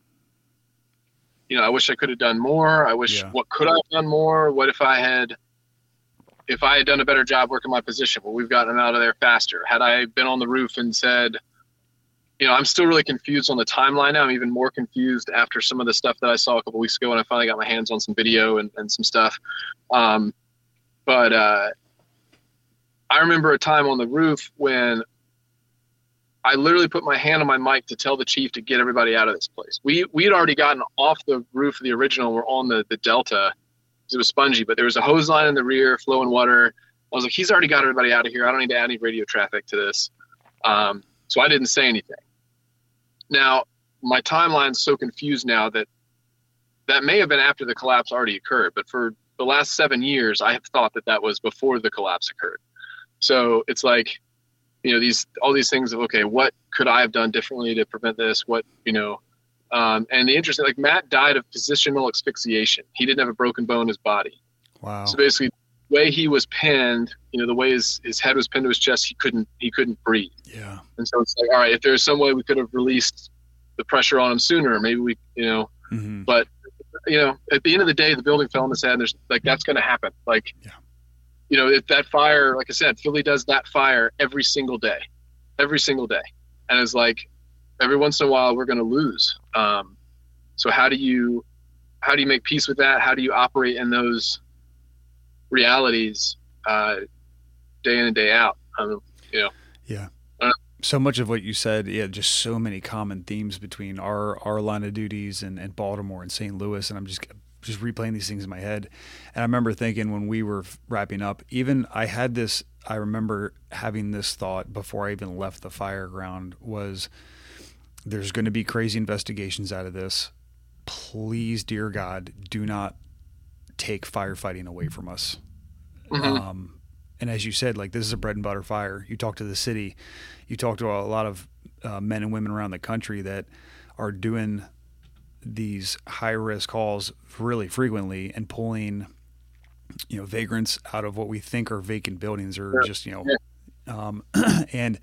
Speaker 3: I wish I could have done more. I wish, what could I have done more? What if I had done a better job working my position? Well, we've gotten them out of there faster. Had I been on the roof and said, I'm still really confused on the timeline now. I'm even more confused after some of the stuff that I saw a couple weeks ago when I finally got my hands on some video and some stuff. But I remember a time on the roof when I literally put my hand on my mic to tell the chief to get everybody out of this place. We had already gotten off the roof of the original. We're on the Delta. It was spongy, but there was a hose line in the rear flowing water. I was like, he's already got everybody out of here. I don't need to add any radio traffic to this. So I didn't say anything. Now, my timeline's so confused now that may have been after the collapse already occurred. But for the last 7 years, I have thought that was before the collapse occurred. So it's like, all these things of, okay, what could I have done differently to prevent this? And the interesting, like Matt died of positional asphyxiation. He didn't have a broken bone in his body.
Speaker 2: Wow.
Speaker 3: So basically way he was pinned, the way his head was pinned to his chest, he couldn't breathe.
Speaker 2: Yeah.
Speaker 3: And so it's like, all right, if there's some way we could have released the pressure on him sooner, maybe we, but at the end of the day, the building fell on his head, and there's like, that's going to happen. Like, if that fire, like I said, Philly does that fire every single day. And it's like, every once in a while we're going to lose. So how do you make peace with that? How do you operate in those realities, day in and day out?
Speaker 2: Yeah. So much of what you said, just so many common themes between our line of duties and Baltimore and St. Louis. And I'm just replaying these things in my head. And I remember thinking when we were wrapping up, I remember having this thought before I even left the fire ground was, there's going to be crazy investigations out of this. Please, dear God, do not take firefighting away from us.
Speaker 3: Mm-hmm.
Speaker 2: And as you said, like, this is a bread and butter fire. You talk to the city, you talk to a lot of men and women around the country that are doing these high risk calls really frequently and pulling, vagrants out of what we think are vacant buildings or just, and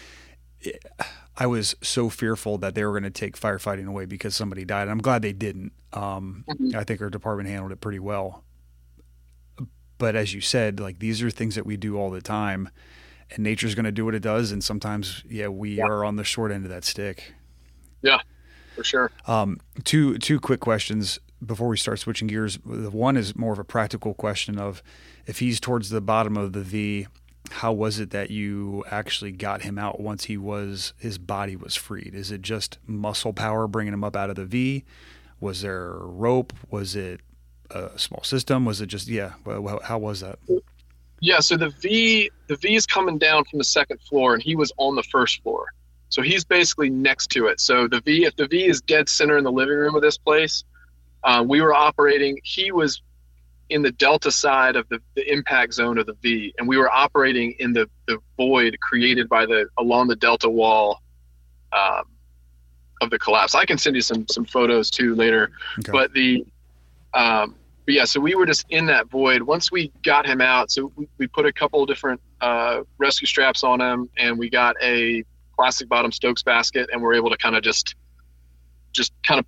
Speaker 2: I was so fearful that they were going to take firefighting away because somebody died. And I'm glad they didn't. I think our department handled it pretty well. But as you said, like, these are things that we do all the time, and nature's going to do what it does. And sometimes, we are on the short end of that stick. Yeah,
Speaker 3: for sure.
Speaker 2: Two quick questions before we start switching gears. One is more of a practical question of, if he's towards the bottom of the V, how was it that you actually got him out once his body was freed? Is it just muscle power bringing him up out of the V? Was there a rope? Was it a small system? Was it just, how was that?
Speaker 3: Yeah. So the V is coming down from the second floor, and he was on the first floor. So he's basically next to it. So if the V is dead center in the living room of this place, we were operating, he was in the delta side of the impact zone of the V, and we were operating in the void created by along the delta wall of the collapse. I can send you some photos too later. Okay. But so we were just in that void. Once we got him out, so we put a couple of different rescue straps on him, and we got a plastic bottom Stokes basket, and we're able to kind of just kind of,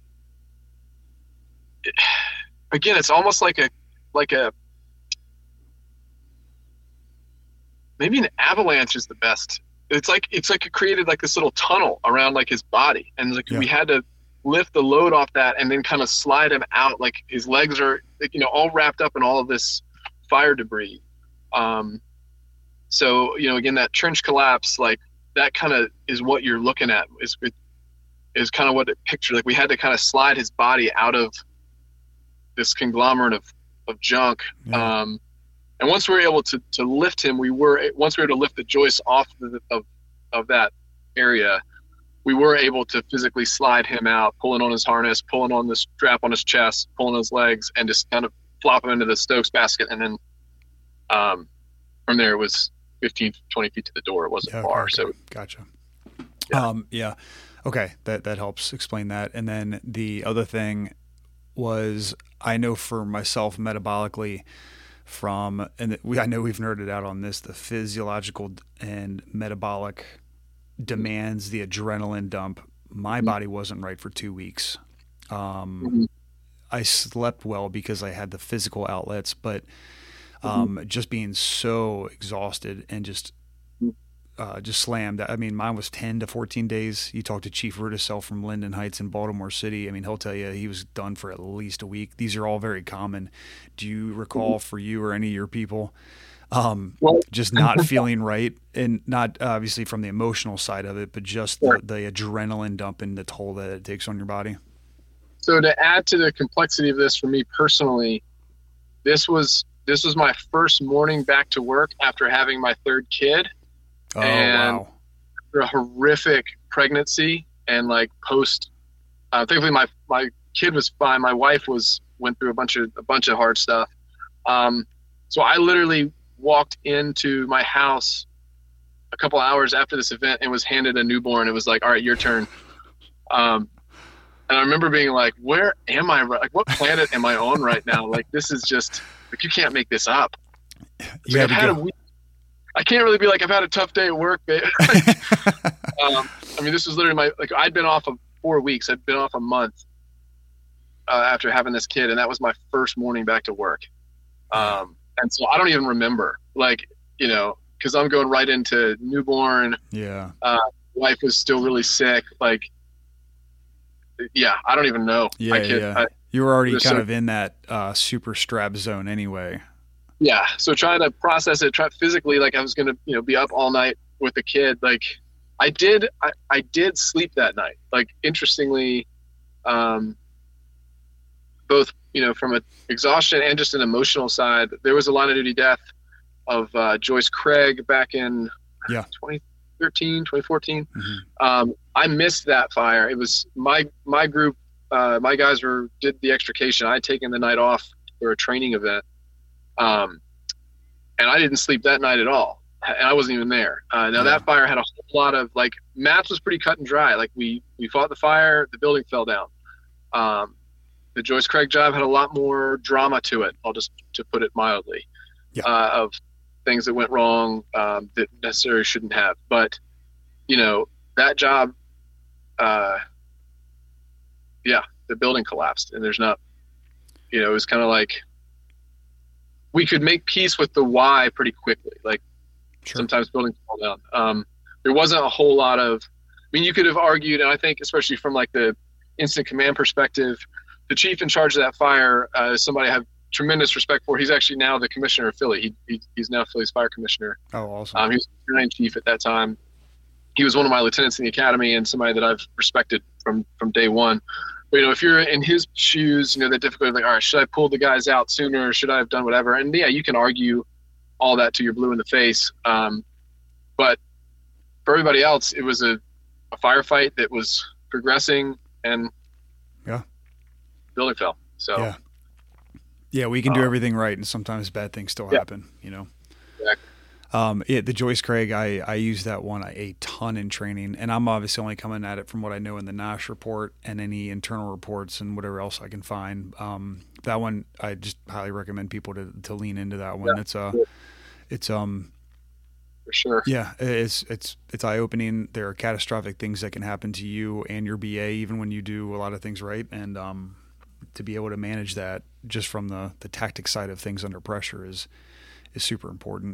Speaker 3: again, it's almost like a maybe an avalanche is the best. It's like it created like this little tunnel around like his body, and we had to lift the load off that and then kind of slide him out. Like, his legs are all wrapped up in all of this fire debris. So again, that trench collapse, like, that kind of is what you're looking at, is kind of what it pictured. Like, we had to kind of slide his body out of this conglomerate of junk. Yeah. And once we were able to lift him, once we were able to lift the joists off of that area, we were able to physically slide him out, pulling on his harness, pulling on the strap on his chest, pulling his legs, and just kind of flop him into the Stokes basket. And then from there, it was 15, 20 feet to the door. It wasn't far.
Speaker 2: Okay.
Speaker 3: So
Speaker 2: gotcha.
Speaker 3: Yeah.
Speaker 2: Okay. That helps explain that. And then the other thing was, I know for myself, metabolically, I know we've nerded out on this, the physiological and metabolic demands, the adrenaline dump. My body wasn't right for 2 weeks. I slept well because I had the physical outlets, but just being so exhausted and just slammed. I mean, mine was 10 to 14 days. You talk to Chief Rudisell from Linden Heights in Baltimore City. I mean, he'll tell you he was done for at least a week. These are all very common. Do you recall for you or any of your people just not feeling right, and not obviously from the emotional side of it, but just the adrenaline dump and the toll that it takes on your body?
Speaker 3: So to add to the complexity of this for me personally, this was my first morning back to work after having my third kid.
Speaker 2: Oh, wow.
Speaker 3: After a horrific pregnancy and like post, thankfully my kid was fine. My wife went through a bunch of hard stuff. So I literally walked into my house a couple hours after this event and was handed a newborn. It was like, all right, your turn. And I remember being like, where am I? Like, what planet am I on right now? Like, this is just like, you can't make this up. I've had a week. I can't really be like, I've had a tough day at work. I mean, this was literally I'd been off of 4 weeks. I'd been off a month after having this kid. And that was my first morning back to work. And so I don't even remember, cause I'm going right into newborn.
Speaker 2: Yeah.
Speaker 3: Wife was still really sick. I don't even know.
Speaker 2: Yeah. You were already kind of in that super strap zone anyway.
Speaker 3: Yeah. So trying to process it, physically, I was going to, be up all night with the kid. I did sleep that night. Interestingly, both, from an exhaustion and just an emotional side, there was a line of duty death of Joyce Craig back in 2013, 2014. Mm-hmm. I missed that fire. It was my group. My guys did the extrication. I had taken the night off for a training event. And I didn't sleep that night at all. And I wasn't even there. That fire had a whole lot of maps was pretty cut and dry. We fought the fire, the building fell down. The Joyce Craig job had a lot more drama to it. To put it mildly, of things that went wrong, that necessarily shouldn't have. But, that job, the building collapsed, and there's not, it was kind of we could make peace with the why pretty quickly. Sometimes buildings fall down. There wasn't a whole lot of, you could have argued, and I think especially from the incident command perspective, the chief in charge of that fire is somebody I have tremendous respect for. He's actually now the commissioner of Philly. He's now Philly's fire commissioner.
Speaker 2: Oh, awesome.
Speaker 3: He was the commanding chief at that time. He was one of my lieutenants in the academy and somebody that I've respected from day one. But, if you're in his shoes, that difficulty, all right, should I pull the guys out sooner? Should I have done whatever? And you can argue all that till you're blue in the face. But for everybody else, it was a firefight that was progressing, and building fell. So
Speaker 2: we can do everything right, and sometimes bad things still happen.
Speaker 3: Exactly.
Speaker 2: The Joyce Craig, I use that one a ton in training, and I'm obviously only coming at it from what I know in the NASH report and any internal reports and whatever else I can find. That one, I just highly recommend people to lean into that one. It's
Speaker 3: for sure.
Speaker 2: Yeah, it's eye opening. There are catastrophic things that can happen to you and your BA, even when you do a lot of things right. And to be able to manage that just from the tactic side of things under pressure is super important.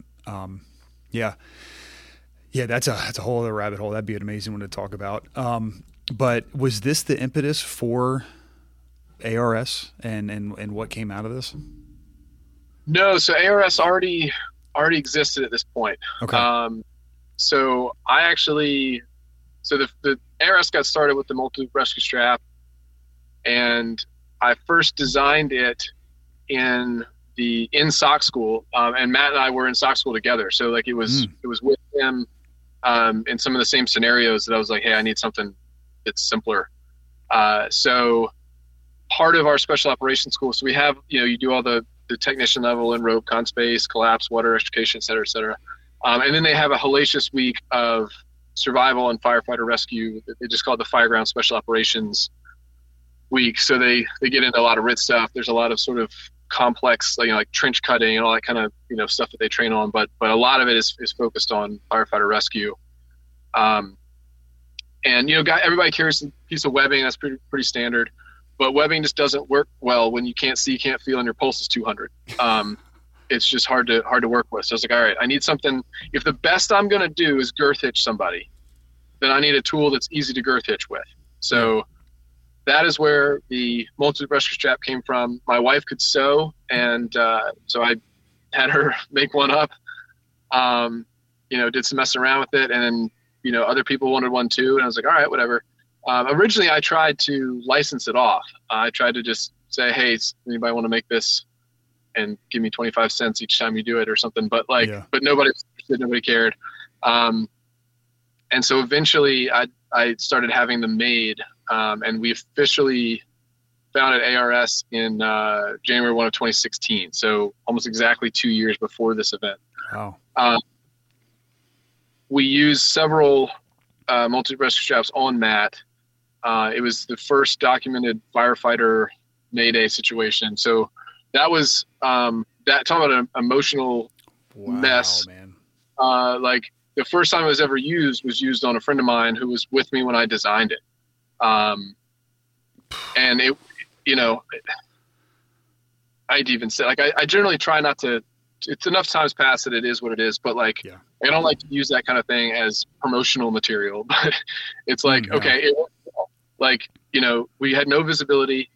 Speaker 2: That's a whole other rabbit hole. That'd be an amazing one to talk about. But was this the impetus for ARS and what came out of this?
Speaker 3: No, so ARS already existed at this point.
Speaker 2: Okay.
Speaker 3: So the ARS got started with the multi-loop rescue strap, and I first designed it in SOC school, and Matt and I were in SOC school together. So it was with him in some of the same scenarios that I was like, hey, I need something that's simpler. So part of our special operations school, so we have, you do all the technician level and rope, con space, collapse, water extrication, et cetera, et cetera. And then they have a hellacious week of survival and firefighter rescue. They just call it the Fireground Special Operations Week. So they get into a lot of RIT stuff. There's a lot of sort of complex, like trench cutting and all that kind of, stuff that they train on. But a lot of it is focused on firefighter rescue. And, everybody carries a piece of webbing. That's pretty standard. But webbing just doesn't work well when you can't see, can't feel, and your pulse is 200. It's just hard to work with. So I was like, all right, I need something. If the best I'm going to do is girth hitch somebody, then I need a tool that's easy to girth hitch with. So that is where the multi-loop rescue strap came from. My wife could sew, and so I had her make one up. Did some messing around with it, and then other people wanted one too, and I was like, all right, whatever. Originally, I tried to license it off. I tried to just say, hey, anybody want to make this and give me 25 cents each time you do it or something. But but nobody cared. And so eventually I started having them made, and we officially founded ARS in January 1 of 2016. So almost exactly 2 years before this event.
Speaker 2: Wow.
Speaker 3: We used several multi-loop rescue straps on Matt. It was the first documented firefighter Mayday situation. So that was talking about an emotional mess.
Speaker 2: Man.
Speaker 3: Like the first time it was ever used was used on a friend of mine who was with me when I designed it. And it, you know, I'd even say, like, I generally try not to, it's enough times past that it is what it is, but like,
Speaker 2: Yeah.
Speaker 3: I don't like to use that kind of thing as promotional material, but it's like, okay, it worked well. Like, you know, we had no visibility.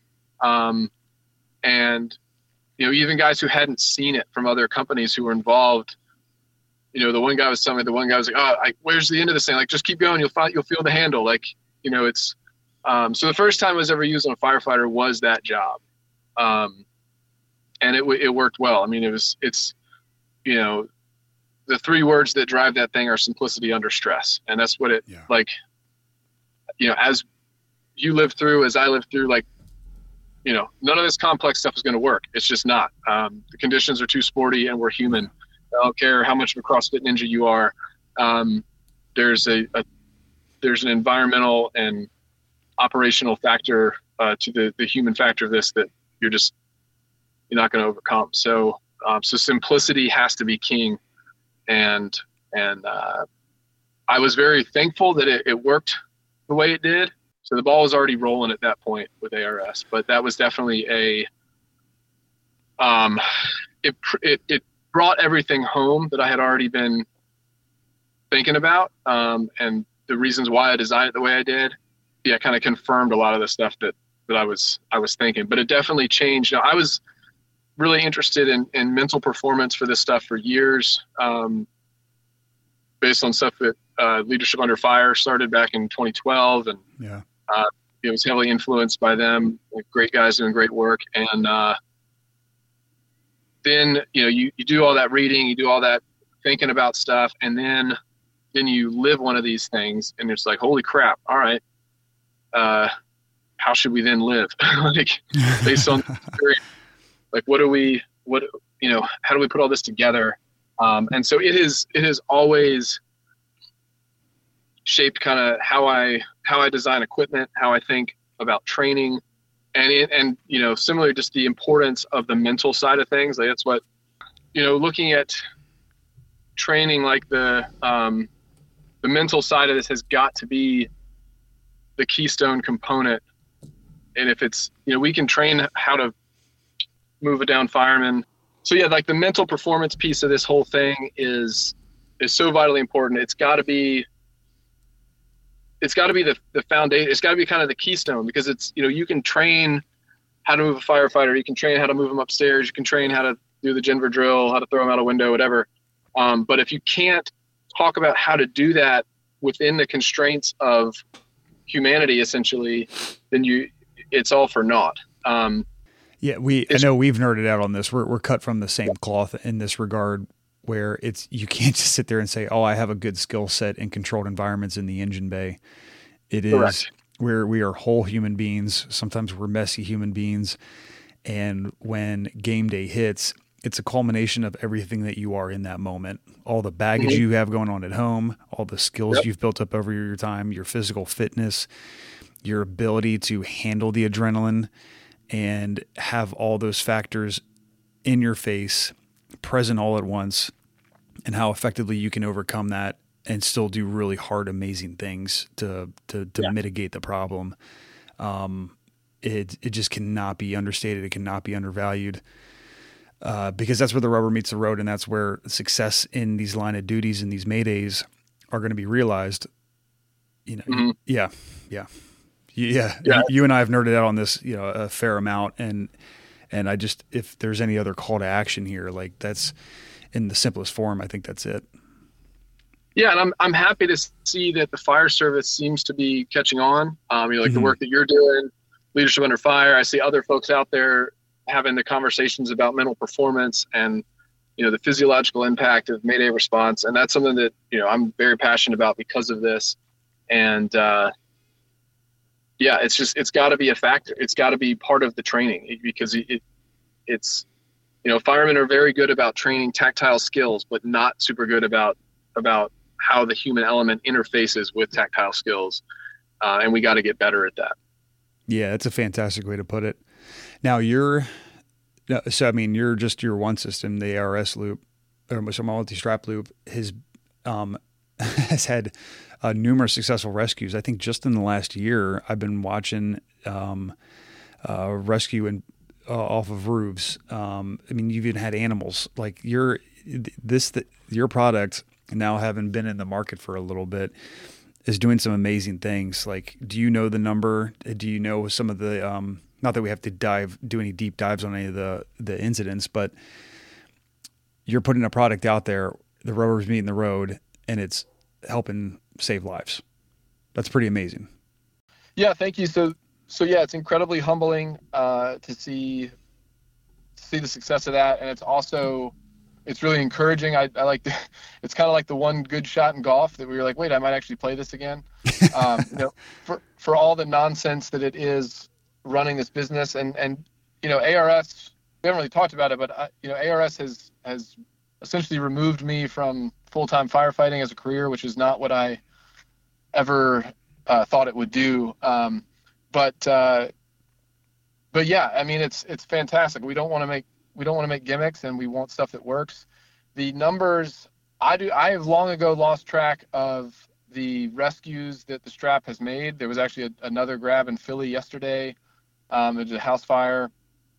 Speaker 3: And, you know, even guys who hadn't seen it from other companies who were involved, you know, the one guy was telling me, the one guy was like, oh, where's the end of this thing? Like, just keep going. You'll feel the handle. Like, you know, it's, so the first time it was ever used on a firefighter was that job. And it worked well. I mean, it's, you know, the three words that drive that thing are simplicity under stress. And that's what like, you know, as you live through, as I lived through, like, you know, none of this complex stuff is going to work. It's just not. The conditions are too sporty and we're human. I don't care how much of a CrossFit ninja you are. There's there's an environmental and operational factor to the human factor of this that you're not going to overcome. So simplicity has to be king. And I was very thankful that it worked the way it did. So the ball was already rolling at that point with ARS, but that was definitely it brought everything home that I had already been thinking about. And the reasons why I designed it the way I did, kind of confirmed a lot of the stuff that I was thinking, but it definitely changed. Now, I was really interested in mental performance for this stuff for years, based on stuff that Leadership Under Fire started back in 2012. And it was heavily influenced by them, like great guys doing great work. And then, you know, you do all that reading, you do all that thinking about stuff, and then you live one of these things and it's like, holy crap. All right. How should we then live? Like, based on like, how do we put all this together? And so it has always shaped kind of how I design equipment, how I think about training, and you know, similarly, just the importance of the mental side of things. Like, that's what, you know, looking at training, like the mental side of this has got to be the keystone component. And if it's, you know, we can train how to move a down fireman. So yeah, like the mental performance piece of this whole thing is so vitally important. It's got to be the foundation. It's got to be kind of the keystone, because it's, you know, you can train how to move a firefighter. You can train how to move them upstairs. You can train how to do the Denver drill, how to throw them out a window, whatever. But if you can't talk about how to do that within the constraints of humanity, essentially, then it's all for naught.
Speaker 2: I know we've nerded out on this. We're cut from the same cloth in this regard, where you can't just sit there and say, oh, I have a good skill set in controlled environments in the engine bay. It is
Speaker 3: correct.
Speaker 2: where we are whole human beings. Sometimes we're messy human beings. And when game day hits, it's a culmination of everything that you are in that moment. All the baggage you have going on at home, all the skills you've built up over your time, your physical fitness, your ability to handle the adrenaline, and have all those factors in your face, present all at once, and how effectively you can overcome that and still do really hard, amazing things to mitigate the problem. It just cannot be understated. It cannot be undervalued, because that's where the rubber meets the road, and that's where success in these line of duties and these maydays are going to be realized. You know, Yeah. You and I have nerded out on this, you know, a fair amount, and I just, if there's any other call to action here, like, that's in the simplest form, I think that's it.
Speaker 3: Yeah, and I'm happy to see that the fire service seems to be catching on. You know, like the work that you're doing, Leadership Under Fire. I see other folks out there having the conversations about mental performance and, you know, the physiological impact of Mayday response, and that's something that, you know, I'm very passionate about because of this. And it's got to be a factor. It's got to be part of the training, because it's, you know, firemen are very good about training tactile skills, but not super good about how the human element interfaces with tactile skills. And we got to get better at that.
Speaker 2: Yeah, that's a fantastic way to put it. Now you're just your one system, the ARS loop. or so multi-strap loop, has had numerous successful rescues. I think just in the last year, I've been watching rescue and off of roofs. I mean, you've even had animals like your product, now having been in the market for a little bit, is doing some amazing things. Like, do you know the number? Do you know some of the, not that we have to do any deep dives on any of the incidents, but you're putting a product out there, the rubber's meeting the road, and it's helping save lives. That's pretty amazing.
Speaker 3: Yeah. Thank you. So yeah, it's incredibly humbling, to see the success of that. And it's really encouraging. I like it's kind of like the one good shot in golf that we were like, wait, I might actually play this again. For all the nonsense that it is running this business, and ARS, we haven't really talked about it, but ARS has essentially removed me from full-time firefighting as a career, which is not what I ever thought it would do. But yeah, I mean, it's fantastic. We don't want to make gimmicks, and we want stuff that works. The numbers, I have long ago lost track of the rescues that the strap has made. There was actually another grab in Philly yesterday. There's a house fire.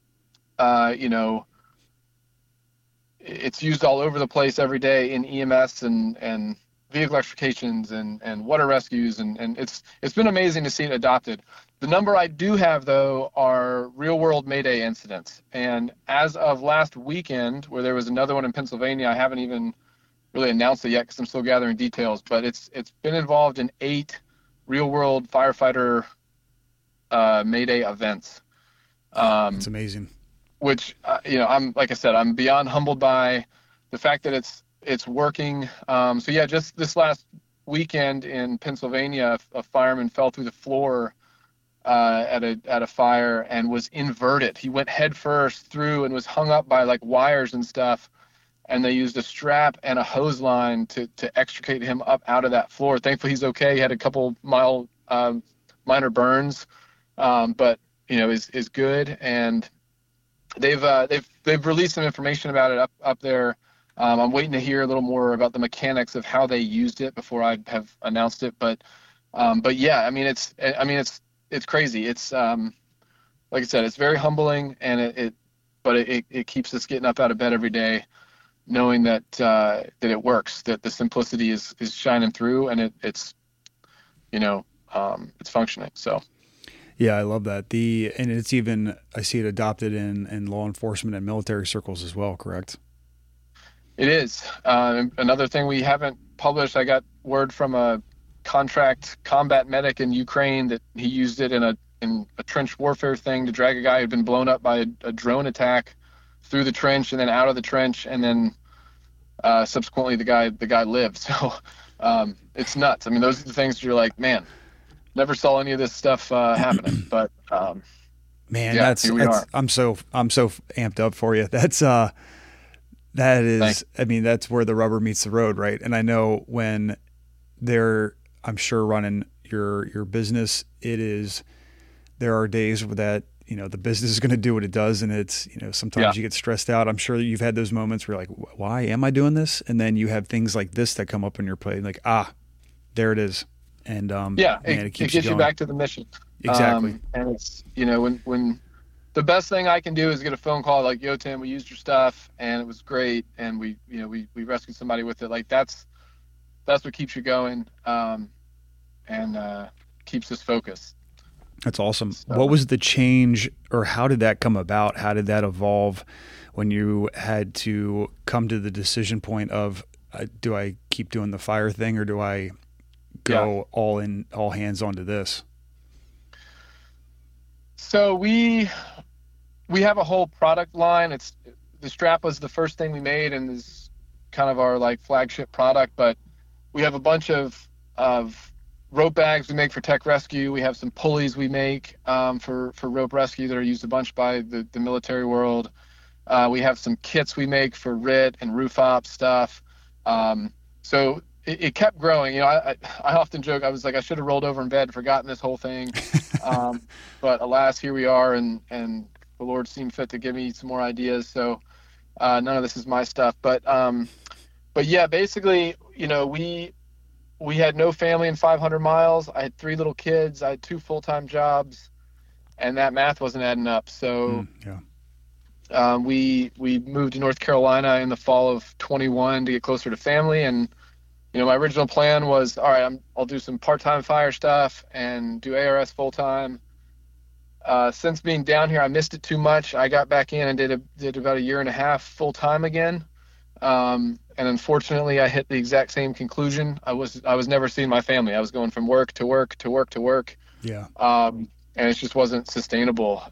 Speaker 3: It's used all over the place every day in EMS and vehicle extrications and water rescues, and it's been amazing to see it adopted. The number I do have, though, are real-world Mayday incidents. And as of last weekend, where there was another one in Pennsylvania, I haven't even really announced it yet because I'm still gathering details, but it's been involved in 8 real-world firefighter Mayday events.
Speaker 2: It's amazing.
Speaker 3: Which, I'm, like I said, I'm beyond humbled by the fact that it's working. So yeah, just this last weekend in Pennsylvania, a fireman fell through the floor at a fire and was inverted. He went head first through and was hung up by like wires and stuff. And they used a strap and a hose line to extricate him up out of that floor. Thankfully, he's okay. He had a couple minor burns, but is good. And they've released some information about it up there. I'm waiting to hear a little more about the mechanics of how they used it before I have announced it. But yeah, I mean, it's crazy. It's like I said, it's very humbling, and it keeps us getting up out of bed every day, knowing that it works, that the simplicity is shining through, and it's functioning. So.
Speaker 2: Yeah, I love that. And it's even, I see it adopted in law enforcement and military circles as well, correct?
Speaker 3: It is. Another thing we haven't published, I got word from a contract combat medic in Ukraine that he used it in a trench warfare thing to drag a guy who'd been blown up by a drone attack through the trench and then out of the trench, and then subsequently the guy lived. So it's nuts. I mean, those are the things that you're like, man, never saw any of this stuff happening. But
Speaker 2: man,
Speaker 3: yeah,
Speaker 2: that's I'm so amped up for you. That is,
Speaker 3: Thanks.
Speaker 2: I mean, that's where the rubber meets the road, right? And I know when they're, I'm sure, running your business, there are days where that, the business is going to do what it does. And it's, sometimes you get stressed out. I'm sure that you've had those moments where you're like, why am I doing this? And then you have things like this that come up in your plate, like, there it is. And it keeps
Speaker 3: gets you back to the mission.
Speaker 2: Exactly.
Speaker 3: And it's, when the best thing I can do is get a phone call like, yo, Tim, we used your stuff and it was great. And we rescued somebody with it. Like that's what keeps you going. And keeps us focused.
Speaker 2: That's awesome. So, what was the change, or how did that come about? How did that evolve when you had to come to the decision point of, do I keep doing the fire thing, or do I go all hands onto this? So we have a whole product line. The strap was the first thing we made and is kind of our like flagship product, but we have a bunch of rope bags we make for tech rescue. We have some pulleys we make for rope rescue that are used a bunch by the military world. We have some kits we make for RIT and roof op stuff. So it kept growing. I often joke, I was like, I should have rolled over in bed and forgotten this whole thing. But alas, here we are, and the Lord seemed fit to give me some more ideas. So
Speaker 4: None of this is my stuff, but yeah, basically, we had no family in 500 miles. I had 3 little kids. I had 2 full-time jobs, and that math wasn't adding up. So we moved to North Carolina in the fall of 21 to get closer to family. And, my original plan was, all right, I'll do some part-time fire stuff and do ARS full-time. Since being down here, I missed it too much. I got back in and did about a year and a half full-time again. And unfortunately, I hit the exact same conclusion. I was never seeing my family. I was going from work to work to work to work.
Speaker 2: Yeah.
Speaker 4: And it just wasn't sustainable.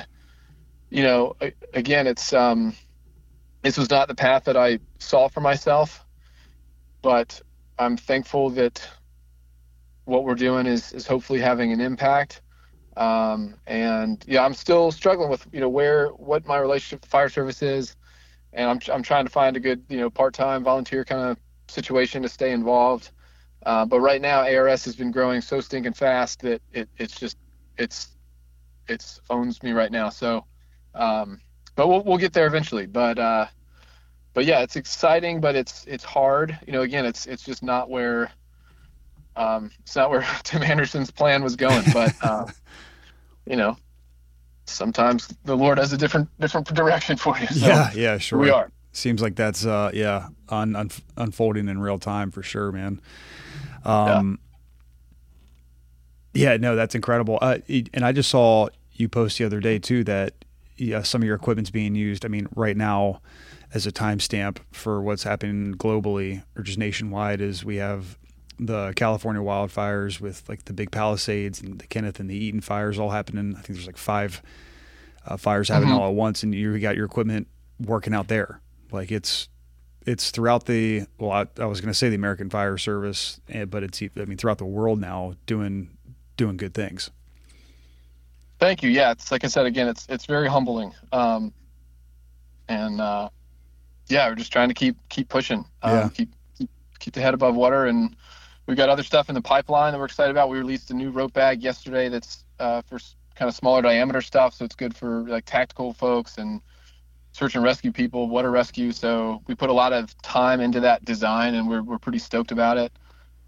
Speaker 4: Again, this was not the path that I saw for myself, but I'm thankful that what we're doing is hopefully having an impact. And I'm still struggling with, what my relationship with fire service is. And I'm trying to find a good, part-time volunteer kind of situation to stay involved. But right now, ARS has been growing so stinking fast that it owns me right now. So, but we'll get there eventually. But yeah, it's exciting, but it's hard. Again, it's just not where Tim Anderson's plan was going. But sometimes the Lord has a different direction for you. So
Speaker 2: yeah, sure.
Speaker 4: We are.
Speaker 2: Seems like that's unfolding in real time for sure, man. No, that's incredible. And I just saw you post the other day too that some of your equipment's being used. I mean, right now, as a timestamp for what's happening globally or just nationwide, is we have the California wildfires with like the big Palisades and the Kenneth and the Eaton fires all happening. I think there's like 5 fires happening all at once, and you got your equipment working out there. Like it's throughout I was going to say the American Fire Service, but it's throughout the world now doing good things.
Speaker 4: Thank you. Yeah, it's like I said again, it's very humbling. We're just trying to keep pushing. Keep the head above water, and we've got other stuff in the pipeline that we're excited about. We released a new rope bag yesterday that's for kind of smaller diameter stuff, so it's good for like tactical folks and search and rescue people, water rescue. So we put a lot of time into that design, and we're pretty stoked about it.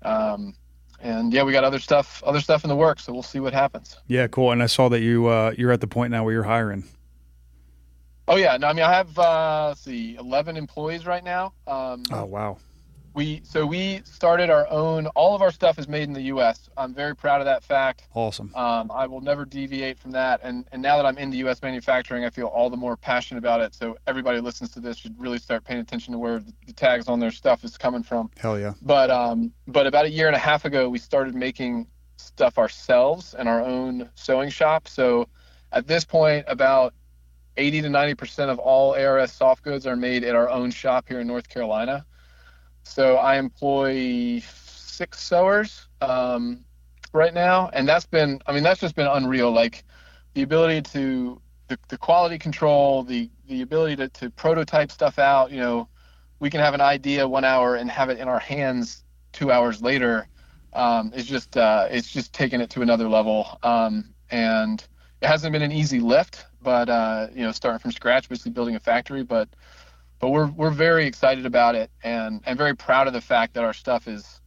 Speaker 4: We got other stuff in the works, so we'll see what happens.
Speaker 2: Yeah, cool. And I saw that you're at the point now where you're hiring.
Speaker 4: Oh yeah, no, I have 11 employees right now.
Speaker 2: Oh wow.
Speaker 4: We started our own. All of our stuff is made in the U.S. I'm very proud of that fact.
Speaker 2: Awesome.
Speaker 4: I will never deviate from that. And now that I'm into U.S. manufacturing, I feel all the more passionate about it. So everybody who listens to this should really start paying attention to where the tags on their stuff is coming from.
Speaker 2: Hell yeah.
Speaker 4: But about a year and a half ago, we started making stuff ourselves in our own sewing shop. So at this point, about 80 to 90% of all ARS soft goods are made at our own shop here in North Carolina. So I employ 6 sewers right now, and that's just been unreal. Like the ability to the quality control, the ability to prototype stuff out. We can have an idea 1 hour and have it in our hands 2 hours later. It's just taken it to another level. And it hasn't been an easy lift, but starting from scratch, basically building a factory, but we're very excited about it and very proud of the fact that our stuff is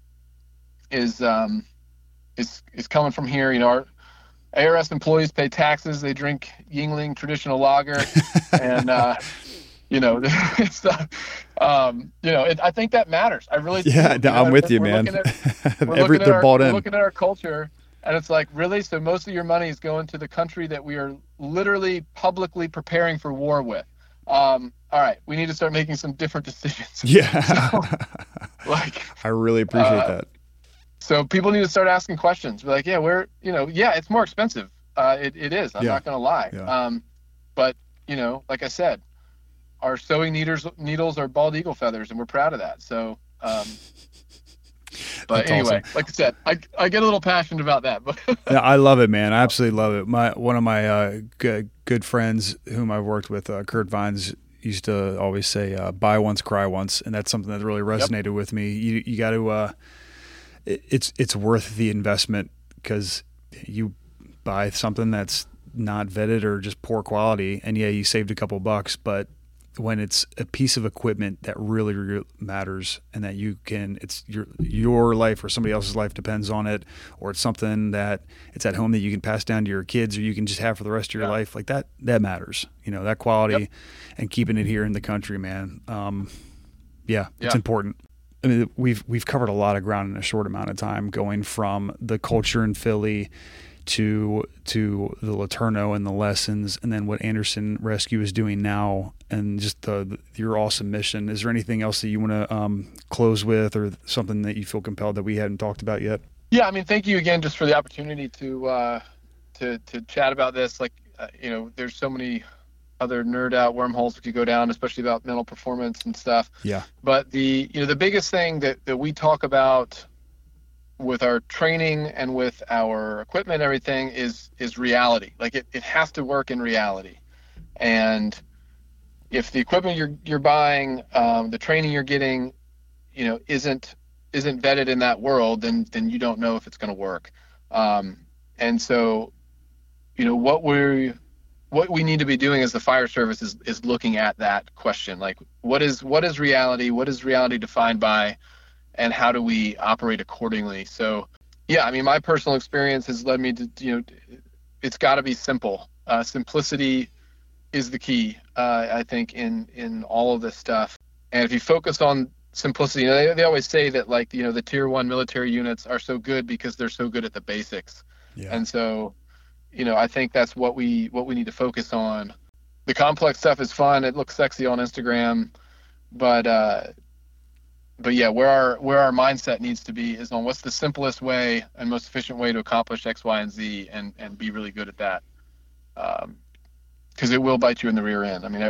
Speaker 4: coming from here. Our ARS employees pay taxes, they drink Yuengling traditional lager, and I think that matters. I really do.
Speaker 2: I'm with you, man. We're
Speaker 4: looking at our culture, and it's like, really? So most of your money is going to the country that we are literally publicly preparing for war with. All right, we need to start making some different decisions.
Speaker 2: Yeah. I really appreciate that.
Speaker 4: So people need to start asking questions. We're like, it's more expensive. It is. I'm not going to lie. Yeah. But like I said, our sewing needles are bald eagle feathers, and we're proud of that. So, but anyway, awesome. Like I said, I get a little passionate about that. But
Speaker 2: yeah, I love it, man. I absolutely love it. One of my good friends whom I've worked with, Kurt Vines, used to always say, "Buy once, cry once," and that's something that really resonated with me. You got to. It's worth the investment because you buy something that's not vetted or just poor quality, and you saved a couple bucks, but when it's a piece of equipment that really, really matters, and that it's your life or somebody else's life depends on it, or it's something that it's at home that you can pass down to your kids, or you can just have for the rest of your life, like that matters. That quality and keeping it here in the country, man. It's important. I mean, we've covered a lot of ground in a short amount of time, going from the culture in Philly to the Laterno and the lessons, and then what Anderson Rescue is doing now, and just your awesome mission. Is there anything else that you want to close with, or something that you feel compelled that we hadn't talked about yet?
Speaker 4: Yeah, I mean, thank you again just for the opportunity to chat about this. Like, there's so many other nerd out wormholes we could go down, especially about mental performance and stuff.
Speaker 2: Yeah.
Speaker 4: But the biggest thing that we talk about with our training and with our equipment and everything is reality. Like it has to work in reality. And if the equipment you're buying, the training you're getting, isn't vetted in that world, then you don't know if it's going to work. And so, what we need to be doing as the fire service is looking at that question. Like, what is reality? What is reality defined by? And how do we operate accordingly? So, yeah, I mean, my personal experience has led me to, it's got to be simple. Simplicity is the key, I think, in all of this stuff. And if you focus on simplicity, they always say that, like, the tier 1 military units are so good because they're so good at the basics. Yeah. And so, I think that's what we need to focus on. The complex stuff is fun. It looks sexy on Instagram, but yeah, where our mindset needs to be is on what's the simplest way and most efficient way to accomplish X, Y, and Z, and be really good at that. Because it will bite you in the rear end. I mean,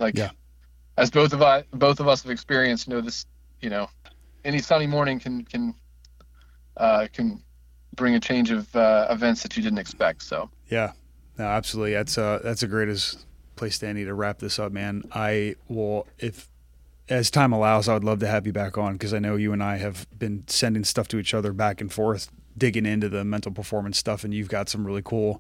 Speaker 4: as both of us have experienced, this, any sunny morning can bring a change of events that you didn't expect. So
Speaker 2: yeah, no, absolutely. That's a greatest place to wrap this up, man. I will, if as time allows, I would love to have you back on, because I know you and I have been sending stuff to each other back and forth, digging into the mental performance stuff, and you've got some really cool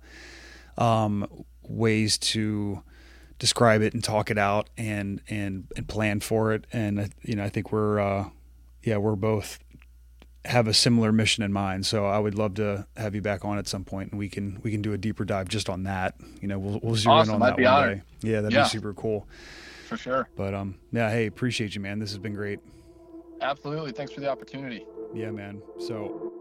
Speaker 2: ways to describe it and talk it out and plan for it. And I think we're both have a similar mission in mind. So I would love to have you back on at some point, and we can do a deeper dive just on that. We'll zero in on that one day. Yeah, that'd be super cool.
Speaker 4: For sure.
Speaker 2: But hey, appreciate you, man. This has been great.
Speaker 4: Absolutely. Thanks for the opportunity.
Speaker 2: Yeah, man. So